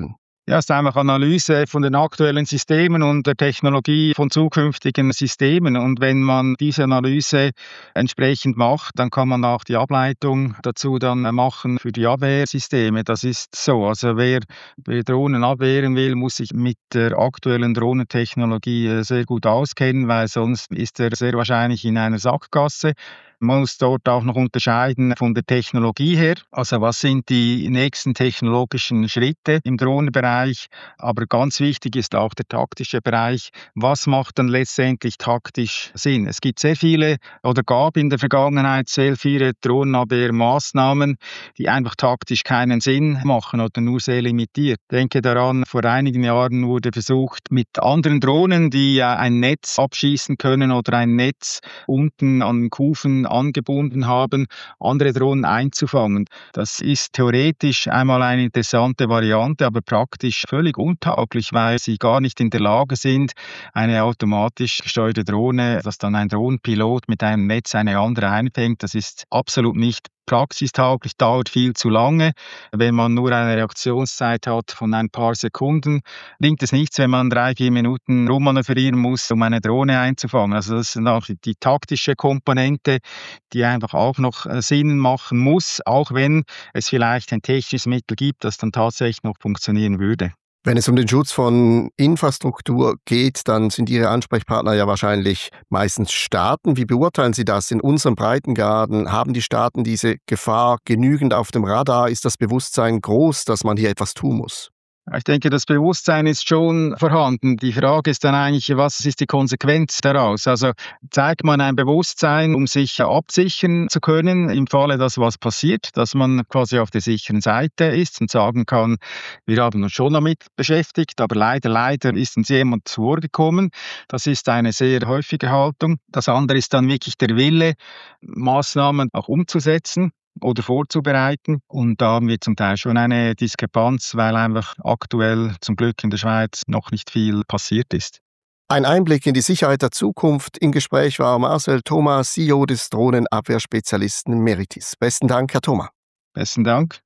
Ja, es ist einfach Analyse von den aktuellen Systemen und der Technologie von zukünftigen Systemen. Und wenn man diese Analyse entsprechend macht, dann kann man auch die Ableitung dazu dann machen für die Abwehrsysteme. Das ist so. Also wer, wer Drohnen abwehren will, muss sich mit der aktuellen Drohnentechnologie sehr gut auskennen, weil sonst ist er sehr wahrscheinlich in einer Sackgasse. Man muss dort auch noch unterscheiden von der Technologie her. Also was sind die nächsten technologischen Schritte im Drohnenbereich? Aber ganz wichtig ist auch der taktische Bereich. Was macht dann letztendlich taktisch Sinn? Es gibt sehr viele oder gab in der Vergangenheit sehr viele Drohnenabwehrmaßnahmen, die einfach taktisch keinen Sinn machen oder nur sehr limitiert. Ich denke daran, vor einigen Jahren wurde versucht, mit anderen Drohnen, die ein Netz abschießen können oder ein Netz unten an Kufen angebunden haben, andere Drohnen einzufangen. Das ist theoretisch einmal eine interessante Variante, aber praktisch völlig untauglich, weil sie gar nicht in der Lage sind, eine automatisch gesteuerte Drohne, dass dann ein Drohnenpilot mit einem Netz eine andere einfängt, das ist absolut nicht praxistauglich, dauert viel zu lange. Wenn man nur eine Reaktionszeit hat von ein paar Sekunden, bringt es nichts, wenn man drei, vier Minuten rummanövrieren muss, um eine Drohne einzufangen. Also das ist auch die taktische Komponente, die einfach auch noch Sinn machen muss, auch wenn es vielleicht ein technisches Mittel gibt, das dann tatsächlich noch funktionieren würde. Wenn es um den Schutz von Infrastruktur geht, dann sind Ihre Ansprechpartner ja wahrscheinlich meistens Staaten. Wie beurteilen Sie das in unseren Breitengraden? Haben die Staaten diese Gefahr genügend auf dem Radar? Ist das Bewusstsein groß, dass man hier etwas tun muss? Ich denke, das Bewusstsein ist schon vorhanden. Die Frage ist dann eigentlich, was ist die Konsequenz daraus? Also zeigt man ein Bewusstsein, um sich absichern zu können, im Falle, dass was passiert, dass man quasi auf der sicheren Seite ist und sagen kann, wir haben uns schon damit beschäftigt, aber leider, leider ist uns jemand zuvorgekommen. Das ist eine sehr häufige Haltung. Das andere ist dann wirklich der Wille, Maßnahmen auch umzusetzen oder vorzubereiten. Und da haben wir zum Teil schon eine Diskrepanz, weil einfach aktuell zum Glück in der Schweiz noch nicht viel passiert ist. Ein Einblick in die Sicherheit der Zukunft. Im Gespräch war Marcel Thoma, C E O des Drohnenabwehrspezialisten Meritis. Besten Dank, Herr Thoma. Besten Dank.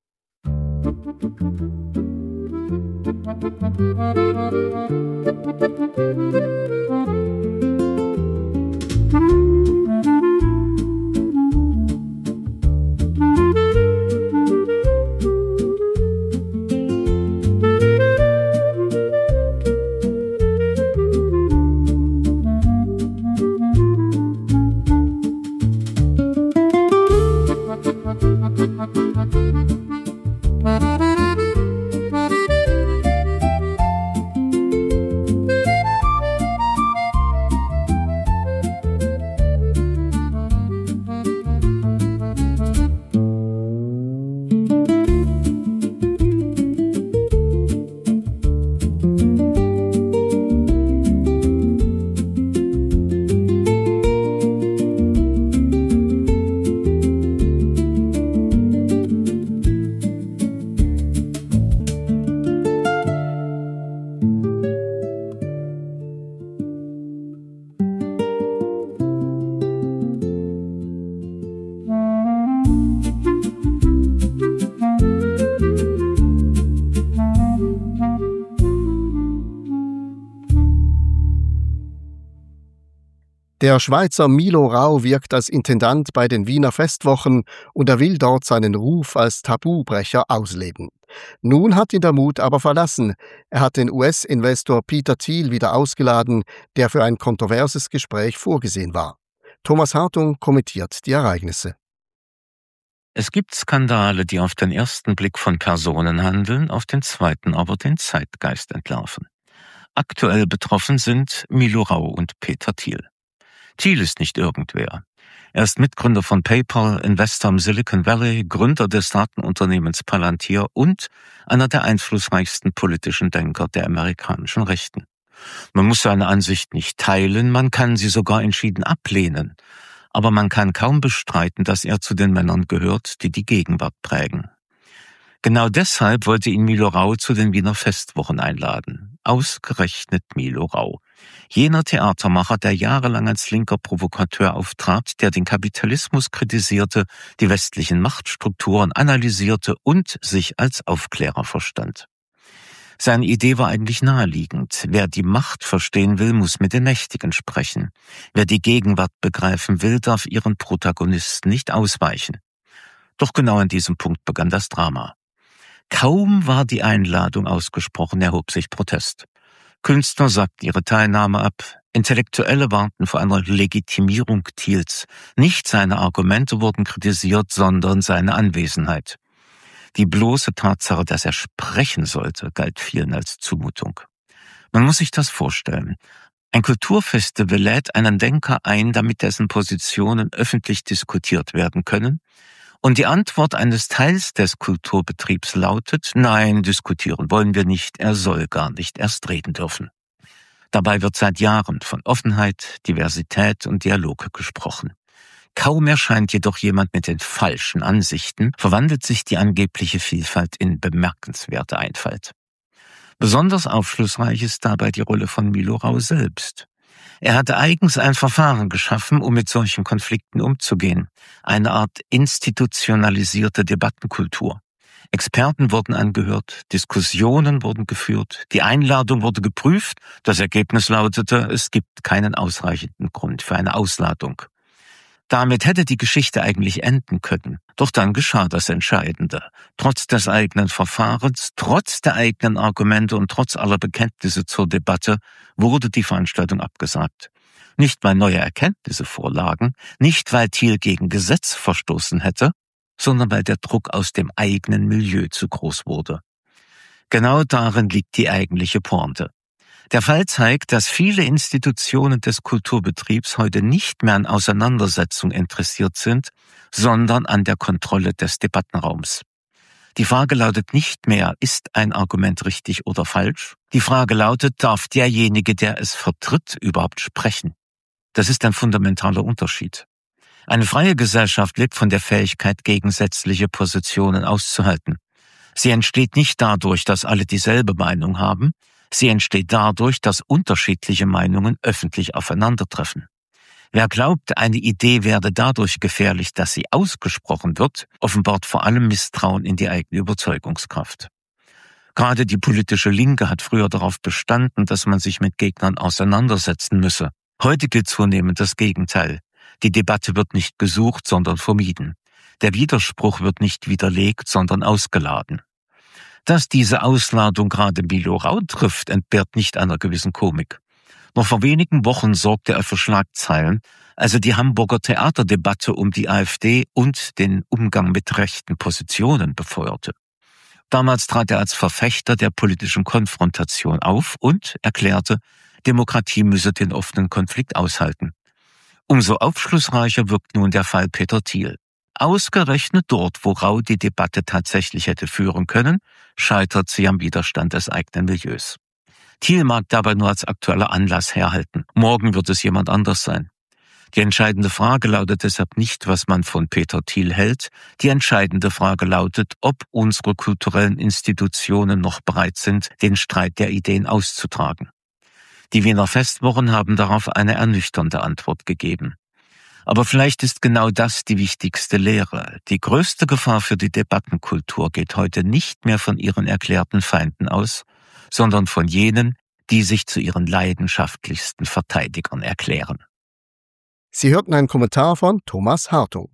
Der Schweizer Milo Rau wirkt als Intendant bei den Wiener Festwochen und er will dort seinen Ruf als Tabubrecher ausleben. Nun hat ihn der Mut aber verlassen. Er hat den U S-Investor Peter Thiel wieder ausgeladen, der für ein kontroverses Gespräch vorgesehen war. Thomas Hartung kommentiert die Ereignisse. Es gibt Skandale, die auf den ersten Blick von Personen handeln, auf den zweiten aber den Zeitgeist entlarven. Aktuell betroffen sind Milo Rau und Peter Thiel. Thiel ist nicht irgendwer. Er ist Mitgründer von PayPal, Investor im Silicon Valley, Gründer des Datenunternehmens Palantir und einer der einflussreichsten politischen Denker der amerikanischen Rechten. Man muss seine Ansicht nicht teilen, man kann sie sogar entschieden ablehnen. Aber man kann kaum bestreiten, dass er zu den Männern gehört, die die Gegenwart prägen. Genau deshalb wollte ihn Milo Rau zu den Wiener Festwochen einladen. Ausgerechnet Milo Rau. Jener Theatermacher, der jahrelang als linker Provokateur auftrat, der den Kapitalismus kritisierte, die westlichen Machtstrukturen analysierte und sich als Aufklärer verstand. Seine Idee war eigentlich naheliegend. Wer die Macht verstehen will, muss mit den Mächtigen sprechen. Wer die Gegenwart begreifen will, darf ihren Protagonisten nicht ausweichen. Doch genau an diesem Punkt begann das Drama. Kaum war die Einladung ausgesprochen, erhob sich Protest. Künstler sagten ihre Teilnahme ab. Intellektuelle warnten vor einer Legitimierung Thiels. Nicht seine Argumente wurden kritisiert, sondern seine Anwesenheit. Die bloße Tatsache, dass er sprechen sollte, galt vielen als Zumutung. Man muss sich das vorstellen. Ein Kulturfestival lädt einen Denker ein, damit dessen Positionen öffentlich diskutiert werden können. Und die Antwort eines Teils des Kulturbetriebs lautet, nein, diskutieren wollen wir nicht, er soll gar nicht erst reden dürfen. Dabei wird seit Jahren von Offenheit, Diversität und Dialog gesprochen. Kaum erscheint jedoch jemand mit den falschen Ansichten, verwandelt sich die angebliche Vielfalt in bemerkenswerte Einfalt. Besonders aufschlussreich ist dabei die Rolle von Milo Rau selbst. Er hatte eigens ein Verfahren geschaffen, um mit solchen Konflikten umzugehen. Eine Art institutionalisierte Debattenkultur. Experten wurden angehört, Diskussionen wurden geführt, die Einladung wurde geprüft, das Ergebnis lautete, es gibt keinen ausreichenden Grund für eine Ausladung. Damit hätte die Geschichte eigentlich enden können. Doch dann geschah das Entscheidende. Trotz des eigenen Verfahrens, trotz der eigenen Argumente und trotz aller Bekenntnisse zur Debatte wurde die Veranstaltung abgesagt. Nicht, weil neue Erkenntnisse vorlagen, nicht, weil Thiel gegen Gesetz verstoßen hätte, sondern weil der Druck aus dem eigenen Milieu zu groß wurde. Genau darin liegt die eigentliche Pointe. Der Fall zeigt, dass viele Institutionen des Kulturbetriebs heute nicht mehr an Auseinandersetzung interessiert sind, sondern an der Kontrolle des Debattenraums. Die Frage lautet nicht mehr, ist ein Argument richtig oder falsch? Die Frage lautet, darf derjenige, der es vertritt, überhaupt sprechen? Das ist ein fundamentaler Unterschied. Eine freie Gesellschaft lebt von der Fähigkeit, gegensätzliche Positionen auszuhalten. Sie entsteht nicht dadurch, dass alle dieselbe Meinung haben, sie entsteht dadurch, dass unterschiedliche Meinungen öffentlich aufeinandertreffen. Wer glaubt, eine Idee werde dadurch gefährlich, dass sie ausgesprochen wird, offenbart vor allem Misstrauen in die eigene Überzeugungskraft. Gerade die politische Linke hat früher darauf bestanden, dass man sich mit Gegnern auseinandersetzen müsse. Heute gilt zunehmend das Gegenteil. Die Debatte wird nicht gesucht, sondern vermieden. Der Widerspruch wird nicht widerlegt, sondern ausgeladen. Dass diese Ausladung gerade Milo Rau trifft, entbehrt nicht einer gewissen Komik. Noch vor wenigen Wochen sorgte er für Schlagzeilen, als er die Hamburger Theaterdebatte um die AfD und den Umgang mit rechten Positionen befeuerte. Damals trat er als Verfechter der politischen Konfrontation auf und erklärte, Demokratie müsse den offenen Konflikt aushalten. Umso aufschlussreicher wirkt nun der Fall Peter Thiel. Ausgerechnet dort, wo Rau die Debatte tatsächlich hätte führen können, scheitert sie am Widerstand des eigenen Milieus. Thiel mag dabei nur als aktueller Anlass herhalten. Morgen wird es jemand anders sein. Die entscheidende Frage lautet deshalb nicht, was man von Peter Thiel hält. Die entscheidende Frage lautet, ob unsere kulturellen Institutionen noch bereit sind, den Streit der Ideen auszutragen. Die Wiener Festwochen haben darauf eine ernüchternde Antwort gegeben. Aber vielleicht ist genau das die wichtigste Lehre. Die größte Gefahr für die Debattenkultur geht heute nicht mehr von ihren erklärten Feinden aus, sondern von jenen, die sich zu ihren leidenschaftlichsten Verteidigern erklären. Sie hörten einen Kommentar von Thomas Hartung.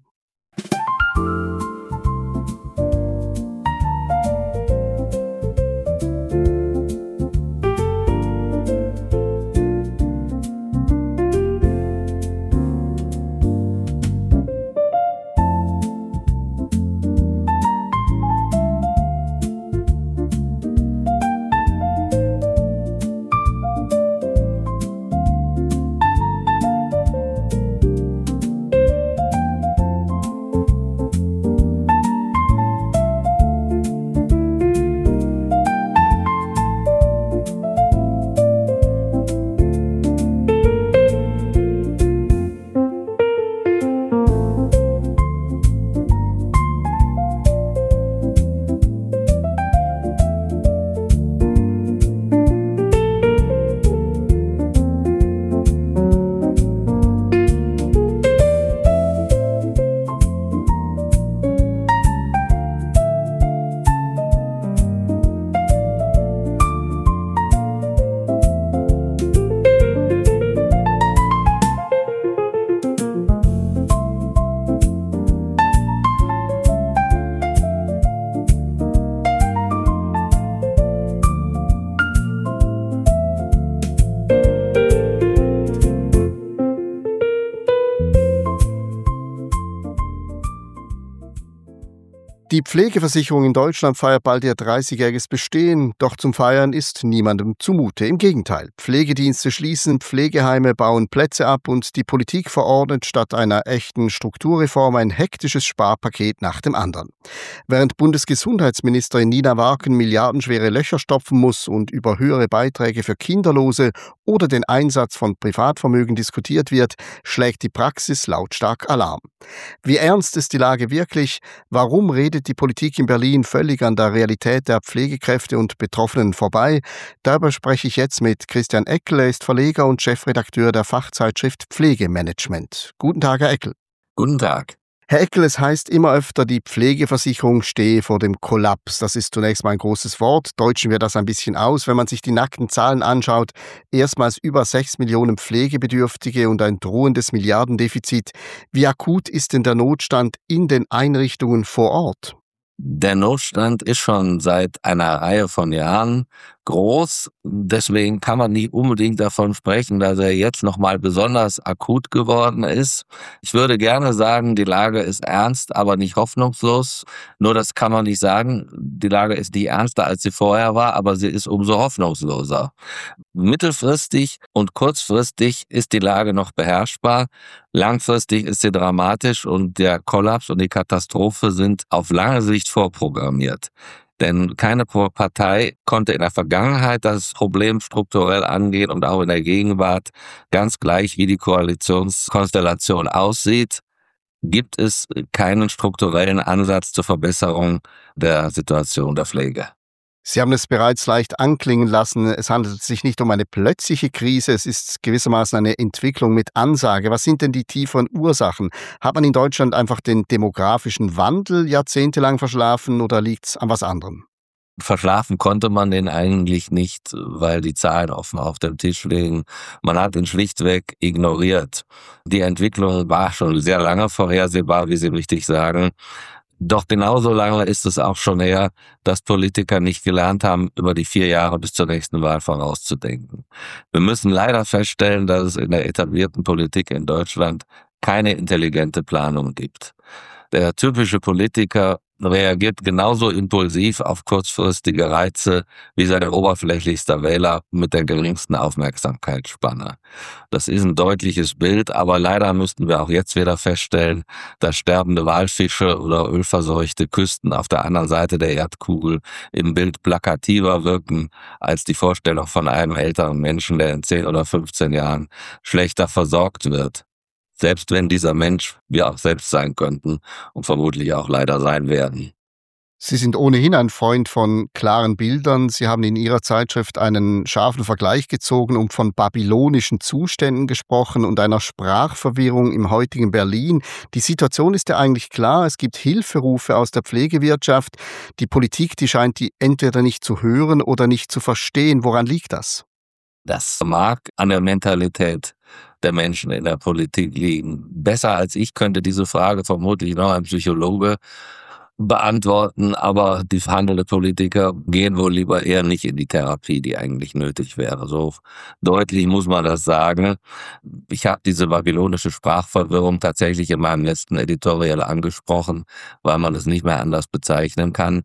Die Pflegeversicherung in Deutschland feiert bald ihr dreißigjähriges Bestehen, doch zum Feiern ist niemandem zumute. Im Gegenteil, Pflegedienste schließen, Pflegeheime bauen Plätze ab und die Politik verordnet statt einer echten Strukturreform ein hektisches Sparpaket nach dem anderen. Während Bundesgesundheitsministerin Nina Warken milliardenschwere Löcher stopfen muss und über höhere Beiträge für Kinderlose oder den Einsatz von Privatvermögen diskutiert wird, schlägt die Praxis lautstark Alarm. Wie ernst ist die Lage wirklich? Warum redet die Politik in Berlin völlig an der Realität der Pflegekräfte und Betroffenen vorbei? Darüber spreche ich jetzt mit Christian Eckel. Er ist Verleger und Chefredakteur der Fachzeitschrift Pflegemanagement. Guten Tag, Herr Eckel. Guten Tag. Herr Eckel, es heißt immer öfter, die Pflegeversicherung stehe vor dem Kollaps. Das ist zunächst mal ein großes Wort. Deutschen wir das ein bisschen aus. Wenn man sich die nackten Zahlen anschaut, erstmals über sechs Millionen Pflegebedürftige und ein drohendes Milliardendefizit. Wie akut ist denn der Notstand in den Einrichtungen vor Ort? Der Notstand ist schon seit einer Reihe von Jahren groß. Deswegen kann man nicht unbedingt davon sprechen, dass er jetzt nochmal besonders akut geworden ist. Ich würde gerne sagen, die Lage ist ernst, aber nicht hoffnungslos. Nur das kann man nicht sagen. Die Lage ist nicht ernster, als sie vorher war, aber sie ist umso hoffnungsloser. Mittelfristig und kurzfristig ist die Lage noch beherrschbar. Langfristig ist sie dramatisch und der Kollaps und die Katastrophe sind auf lange Sicht vorprogrammiert. Denn keine Partei konnte in der Vergangenheit das Problem strukturell angehen und auch in der Gegenwart, ganz gleich wie die Koalitionskonstellation aussieht, gibt es keinen strukturellen Ansatz zur Verbesserung der Situation der Pflege. Sie haben es bereits leicht anklingen lassen, es handelt sich nicht um eine plötzliche Krise, es ist gewissermaßen eine Entwicklung mit Ansage. Was sind denn die tieferen Ursachen? Hat man in Deutschland einfach den demografischen Wandel jahrzehntelang verschlafen oder liegt es an was anderem? Verschlafen konnte man den eigentlich nicht, weil die Zahlen offen auf dem Tisch liegen. Man hat ihn schlichtweg ignoriert. Die Entwicklung war schon sehr lange vorhersehbar, wie Sie richtig sagen. Doch genauso lange ist es auch schon her, dass Politiker nicht gelernt haben, über die vier Jahre bis zur nächsten Wahl vorauszudenken. Wir müssen leider feststellen, dass es in der etablierten Politik in Deutschland keine intelligente Planung gibt. Der typische Politiker reagiert genauso impulsiv auf kurzfristige Reize wie sein oberflächlichster Wähler mit der geringsten Aufmerksamkeitsspanne. Das ist ein deutliches Bild, aber leider müssten wir auch jetzt wieder feststellen, dass sterbende Walfische oder ölverseuchte Küsten auf der anderen Seite der Erdkugel im Bild plakativer wirken als die Vorstellung von einem älteren Menschen, der in zehn oder fünfzehn Jahren schlechter versorgt wird. Selbst wenn dieser Mensch wir auch selbst sein könnten und vermutlich auch leider sein werden. Sie sind ohnehin ein Freund von klaren Bildern. Sie haben in Ihrer Zeitschrift einen scharfen Vergleich gezogen und von babylonischen Zuständen gesprochen und einer Sprachverwirrung im heutigen Berlin. Die Situation ist ja eigentlich klar. Es gibt Hilferufe aus der Pflegewirtschaft. Die Politik, die scheint die entweder nicht zu hören oder nicht zu verstehen. Woran liegt das? Das mag an der Mentalität der Menschen in der Politik liegen. Besser als ich könnte diese Frage vermutlich noch ein Psychologe beantworten, aber die handelnden Politiker gehen wohl lieber eher nicht in die Therapie, die eigentlich nötig wäre. So deutlich muss man das sagen. Ich habe diese babylonische Sprachverwirrung tatsächlich in meinem letzten Editorial angesprochen, weil man es nicht mehr anders bezeichnen kann.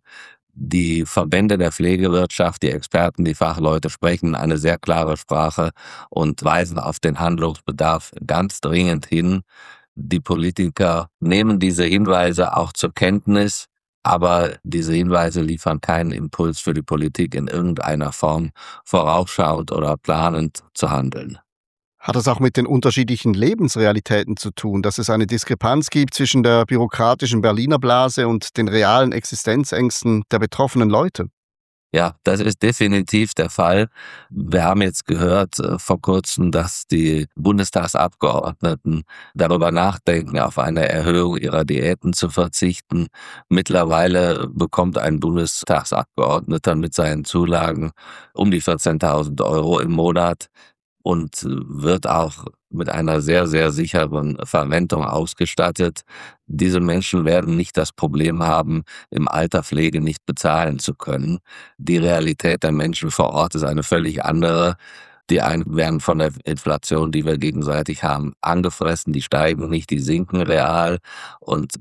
Die Verbände der Pflegewirtschaft, die Experten, die Fachleute sprechen eine sehr klare Sprache und weisen auf den Handlungsbedarf ganz dringend hin. Die Politiker nehmen diese Hinweise auch zur Kenntnis, aber diese Hinweise liefern keinen Impuls für die Politik in irgendeiner Form, vorausschauend oder planend zu handeln. Hat das auch mit den unterschiedlichen Lebensrealitäten zu tun, dass es eine Diskrepanz gibt zwischen der bürokratischen Berliner Blase und den realen Existenzängsten der betroffenen Leute? Ja, das ist definitiv der Fall. Wir haben jetzt gehört äh, vor kurzem, dass die Bundestagsabgeordneten darüber nachdenken, auf eine Erhöhung ihrer Diäten zu verzichten. Mittlerweile bekommt ein Bundestagsabgeordneter mit seinen Zulagen um die vierzehntausend Euro im Monat und wird auch mit einer sehr, sehr sicheren Verrentung ausgestattet. Diese Menschen werden nicht das Problem haben, im Alter Pflege nicht bezahlen zu können. Die Realität der Menschen vor Ort ist eine völlig andere. Die einen werden von der Inflation, die wir gegenseitig haben, angefressen. Die steigen nicht, die sinken real. Und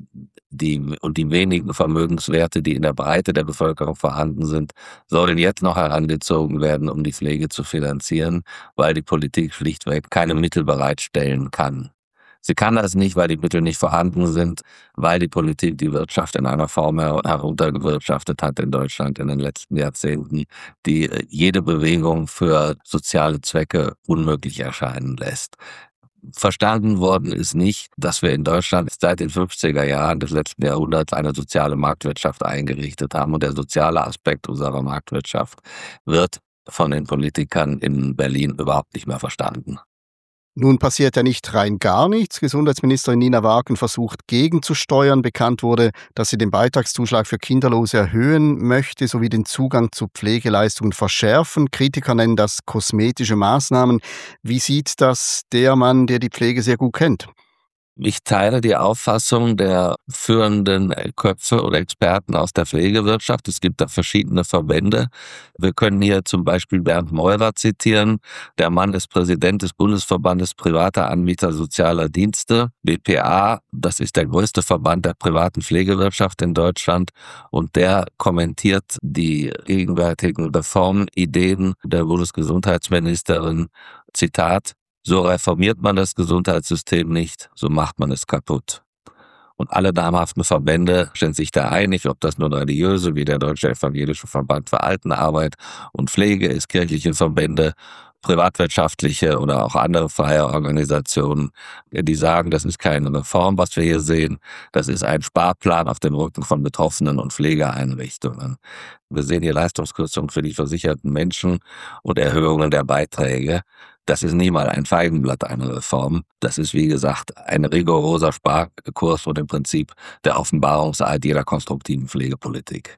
Die, und die wenigen Vermögenswerte, die in der Breite der Bevölkerung vorhanden sind, sollen jetzt noch herangezogen werden, um die Pflege zu finanzieren, weil die Politik schlichtweg keine Mittel bereitstellen kann. Sie kann das nicht, weil die Mittel nicht vorhanden sind, weil die Politik die Wirtschaft in einer Form her- heruntergewirtschaftet hat in Deutschland in den letzten Jahrzehnten, die äh, jede Bewegung für soziale Zwecke unmöglich erscheinen lässt. Verstanden worden ist nicht, dass wir in Deutschland seit den fünfziger Jahren des letzten Jahrhunderts eine soziale Marktwirtschaft eingerichtet haben. Und der soziale Aspekt unserer Marktwirtschaft wird von den Politikern in Berlin überhaupt nicht mehr verstanden. Nun passiert ja nicht rein gar nichts. Gesundheitsministerin Nina Wagen versucht gegenzusteuern. Bekannt wurde, dass sie den Beitragszuschlag für Kinderlose erhöhen möchte, sowie den Zugang zu Pflegeleistungen verschärfen. Kritiker nennen das kosmetische Maßnahmen. Wie sieht das der Mann, der die Pflege sehr gut kennt? Ich teile die Auffassung der führenden Köpfe oder Experten aus der Pflegewirtschaft. Es gibt da verschiedene Verbände. Wir können hier zum Beispiel Bernd Meurer zitieren. Der Mann ist Präsident des Bundesverbandes privater Anbieter sozialer Dienste, B P A. Das ist der größte Verband der privaten Pflegewirtschaft in Deutschland. Und der kommentiert die gegenwärtigen Reformideen der Bundesgesundheitsministerin. Zitat: So reformiert man das Gesundheitssystem nicht, so macht man es kaputt. Und alle namhaften Verbände sind sich da einig, ob das nun religiöse wie der Deutsche Evangelische Verband für Altenarbeit und Pflege ist, kirchliche Verbände, privatwirtschaftliche oder auch andere freie Organisationen, die sagen, das ist keine Reform, was wir hier sehen, das ist ein Sparplan auf dem Rücken von Betroffenen und Pflegeeinrichtungen. Wir sehen hier Leistungskürzungen für die versicherten Menschen und Erhöhungen der Beiträge. Das ist nie mal ein Feigenblatt einer Reform. Das ist, wie gesagt, ein rigoroser Sparkurs und im Prinzip der Offenbarungseid jeder konstruktiven Pflegepolitik.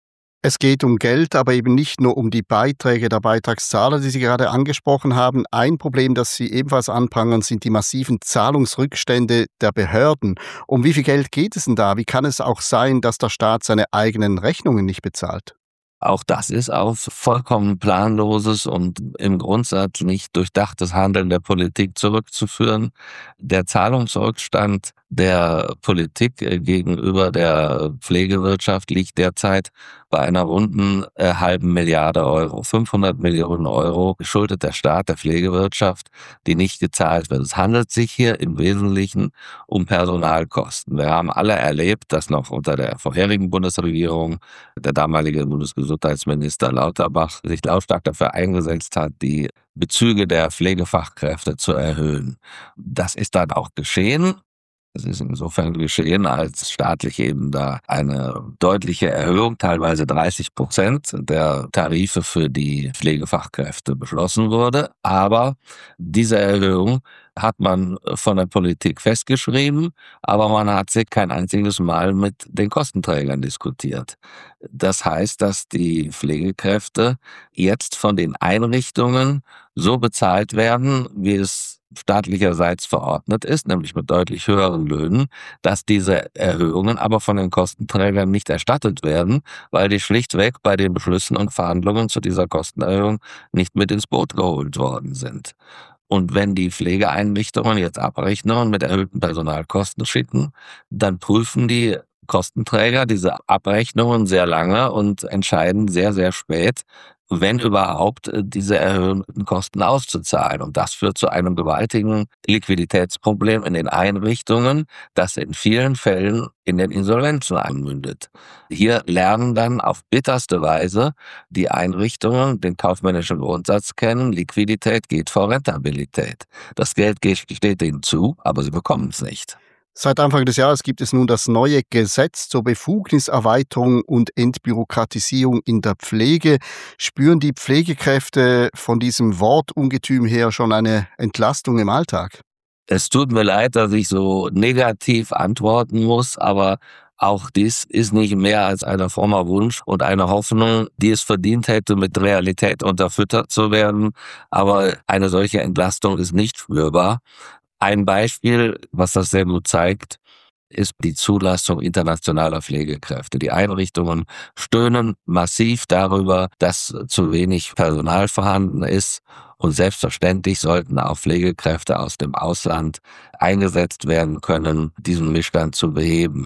Es geht um Geld, aber eben nicht nur um die Beiträge der Beitragszahler, die Sie gerade angesprochen haben. Ein Problem, das Sie ebenfalls anprangern, sind die massiven Zahlungsrückstände der Behörden. Um wie viel Geld geht es denn da? Wie kann es auch sein, dass der Staat seine eigenen Rechnungen nicht bezahlt? Auch das ist auf vollkommen planloses und im Grundsatz nicht durchdachtes Handeln der Politik zurückzuführen. Der Zahlungsrückstand der Politik gegenüber der Pflegewirtschaft liegt derzeit bei einer runden äh, halben Milliarde Euro. fünfhundert Millionen Euro schuldet der Staat der Pflegewirtschaft, die nicht gezahlt wird. Es handelt sich hier im Wesentlichen um Personalkosten. Wir haben alle erlebt, dass noch unter der vorherigen Bundesregierung der damalige Bundesgesundheitsminister Lauterbach sich lautstark dafür eingesetzt hat, die Bezüge der Pflegefachkräfte zu erhöhen. Das ist dann auch geschehen. Es ist insofern geschehen, als staatlich eben da eine deutliche Erhöhung, teilweise dreißig Prozent der Tarife für die Pflegefachkräfte beschlossen wurde. Aber diese Erhöhung hat man von der Politik festgeschrieben, aber man hat sich kein einziges Mal mit den Kostenträgern diskutiert. Das heißt, dass die Pflegekräfte jetzt von den Einrichtungen so bezahlt werden, wie es staatlicherseits verordnet ist, nämlich mit deutlich höheren Löhnen, dass diese Erhöhungen aber von den Kostenträgern nicht erstattet werden, weil die schlichtweg bei den Beschlüssen und Verhandlungen zu dieser Kostenerhöhung nicht mit ins Boot geholt worden sind. Und wenn die Pflegeeinrichtungen jetzt Abrechnungen mit erhöhten Personalkosten schicken, dann prüfen die Kostenträger diese Abrechnungen sehr lange und entscheiden sehr, sehr spät, wenn überhaupt, diese erhöhten Kosten auszuzahlen. Und das führt zu einem gewaltigen Liquiditätsproblem in den Einrichtungen, das in vielen Fällen in den Insolvenzen einmündet. Hier lernen dann auf bitterste Weise die Einrichtungen den kaufmännischen Grundsatz kennen: Liquidität geht vor Rentabilität. Das Geld steht ihnen zu, aber sie bekommen es nicht. Seit Anfang des Jahres gibt es nun das neue Gesetz zur Befugniserweiterung und Entbürokratisierung in der Pflege. Spüren die Pflegekräfte von diesem Wortungetüm her schon eine Entlastung im Alltag? Es tut mir leid, dass ich so negativ antworten muss, aber auch dies ist nicht mehr als ein frommer Wunsch und eine Hoffnung, die es verdient hätte, mit Realität unterfüttert zu werden. Aber eine solche Entlastung ist nicht spürbar. Ein Beispiel, was das sehr gut zeigt, ist die Zulassung internationaler Pflegekräfte. Die Einrichtungen stöhnen massiv darüber, dass zu wenig Personal vorhanden ist. Und selbstverständlich sollten auch Pflegekräfte aus dem Ausland eingesetzt werden können, diesen Missstand zu beheben.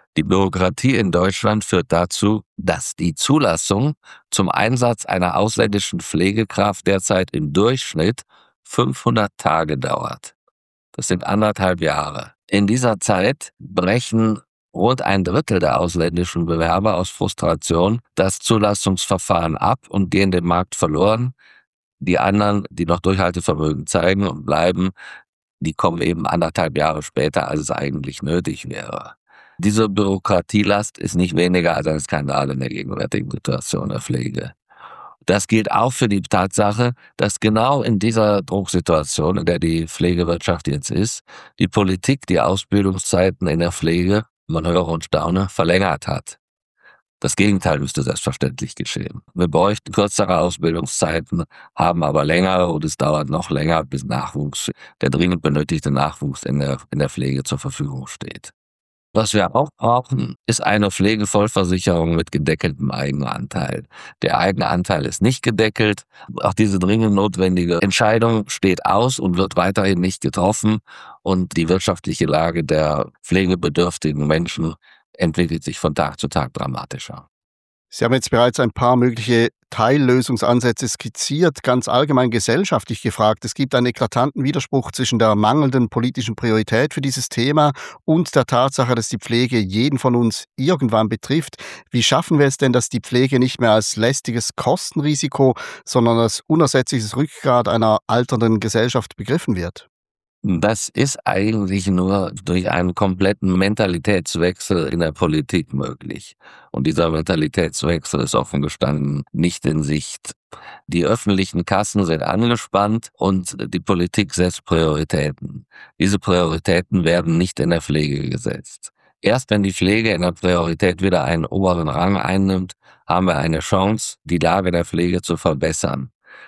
Die Bürokratie in Deutschland führt dazu, dass die Zulassung zum Einsatz einer ausländischen Pflegekraft derzeit im Durchschnitt fünfhundert Tage dauert. Das sind anderthalb Jahre. In dieser Zeit brechen rund ein Drittel der ausländischen Bewerber aus Frustration das Zulassungsverfahren ab und gehen dem Markt verloren. Die anderen, die noch Durchhaltevermögen zeigen und bleiben, die kommen eben anderthalb Jahre später, als es eigentlich nötig wäre. Diese Bürokratielast ist nicht weniger als ein Skandal in der gegenwärtigen Situation der Pflege. Das gilt auch für die Tatsache, dass genau in dieser Drucksituation, in der die Pflegewirtschaft jetzt ist, die Politik die Ausbildungszeiten in der Pflege, man höre und staune, verlängert hat. Das Gegenteil müsste selbstverständlich geschehen. Wir bräuchten kürzere Ausbildungszeiten, haben aber längere und es dauert noch länger, bis Nachwuchs, der dringend benötigte Nachwuchs in der, in der Pflege zur Verfügung steht. Was wir auch brauchen, ist eine Pflegevollversicherung mit gedeckeltem Eigenanteil. Der eigene Anteil ist nicht gedeckelt. Auch diese dringend notwendige Entscheidung steht aus und wird weiterhin nicht getroffen. Und die wirtschaftliche Lage der pflegebedürftigen Menschen entwickelt sich von Tag zu Tag dramatischer. Sie haben jetzt bereits ein paar mögliche Teillösungsansätze skizziert, ganz allgemein gesellschaftlich gefragt. Es gibt einen eklatanten Widerspruch zwischen der mangelnden politischen Priorität für dieses Thema und der Tatsache, dass die Pflege jeden von uns irgendwann betrifft. Wie schaffen wir es denn, dass die Pflege nicht mehr als lästiges Kostenrisiko, sondern als unersetzliches Rückgrat einer alternden Gesellschaft begriffen wird? Das ist eigentlich nur durch einen kompletten Mentalitätswechsel in der Politik möglich. Und dieser Mentalitätswechsel ist offen gestanden nicht in Sicht. Die öffentlichen Kassen sind angespannt und die Politik setzt Prioritäten. Diese Prioritäten werden nicht in der Pflege gesetzt. Erst wenn die Pflege in der Priorität wieder einen oberen Rang einnimmt, haben wir eine Chance, die Lage der Pflege zu verbessern.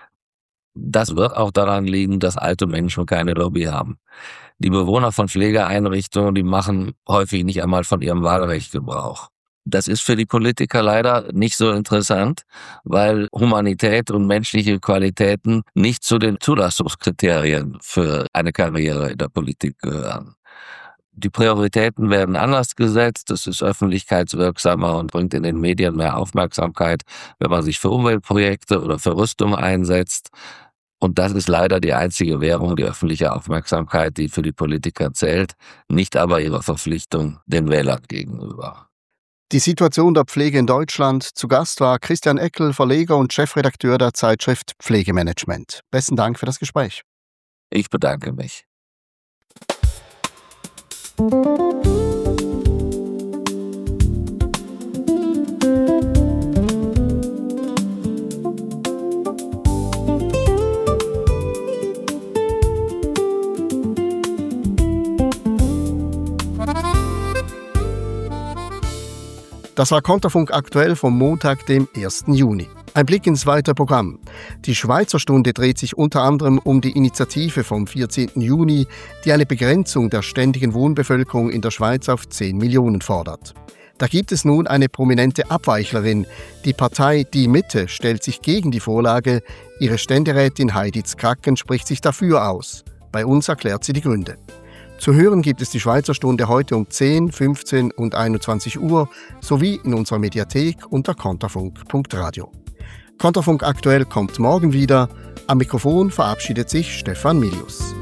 Das wird auch daran liegen, dass alte Menschen keine Lobby haben. Die Bewohner von Pflegeeinrichtungen, die machen häufig nicht einmal von ihrem Wahlrecht Gebrauch. Das ist für die Politiker leider nicht so interessant, weil Humanität und menschliche Qualitäten nicht zu den Zulassungskriterien für eine Karriere in der Politik gehören. Die Prioritäten werden anders gesetzt, es ist öffentlichkeitswirksamer und bringt in den Medien mehr Aufmerksamkeit, wenn man sich für Umweltprojekte oder für Rüstung einsetzt. Und das ist leider die einzige Währung, die öffentliche Aufmerksamkeit, die für die Politiker zählt, nicht aber ihre Verpflichtung den Wählern gegenüber. Die Situation der Pflege in Deutschland. Zu Gast war Christian Eckel, Verleger und Chefredakteur der Zeitschrift Pflegemanagement. Besten Dank für das Gespräch. Ich bedanke mich. Das war Konterfunk aktuell vom Montag, dem ersten Juni. Ein Blick ins weitere Programm. Die Schweizer Stunde dreht sich unter anderem um die Initiative vom vierzehnten Juni, die eine Begrenzung der ständigen Wohnbevölkerung in der Schweiz auf zehn Millionen fordert. Da gibt es nun eine prominente Abweichlerin. Die Partei Die Mitte stellt sich gegen die Vorlage. Ihre Ständerätin Heidi Z'Kracken spricht sich dafür aus. Bei uns erklärt sie die Gründe. Zu hören gibt es die Schweizer Stunde heute um zehn, fünfzehn und einundzwanzig Uhr sowie in unserer Mediathek unter konterfunk punkt radio. Konterfunk aktuell kommt morgen wieder. Am Mikrofon verabschiedet sich Stefan Milius.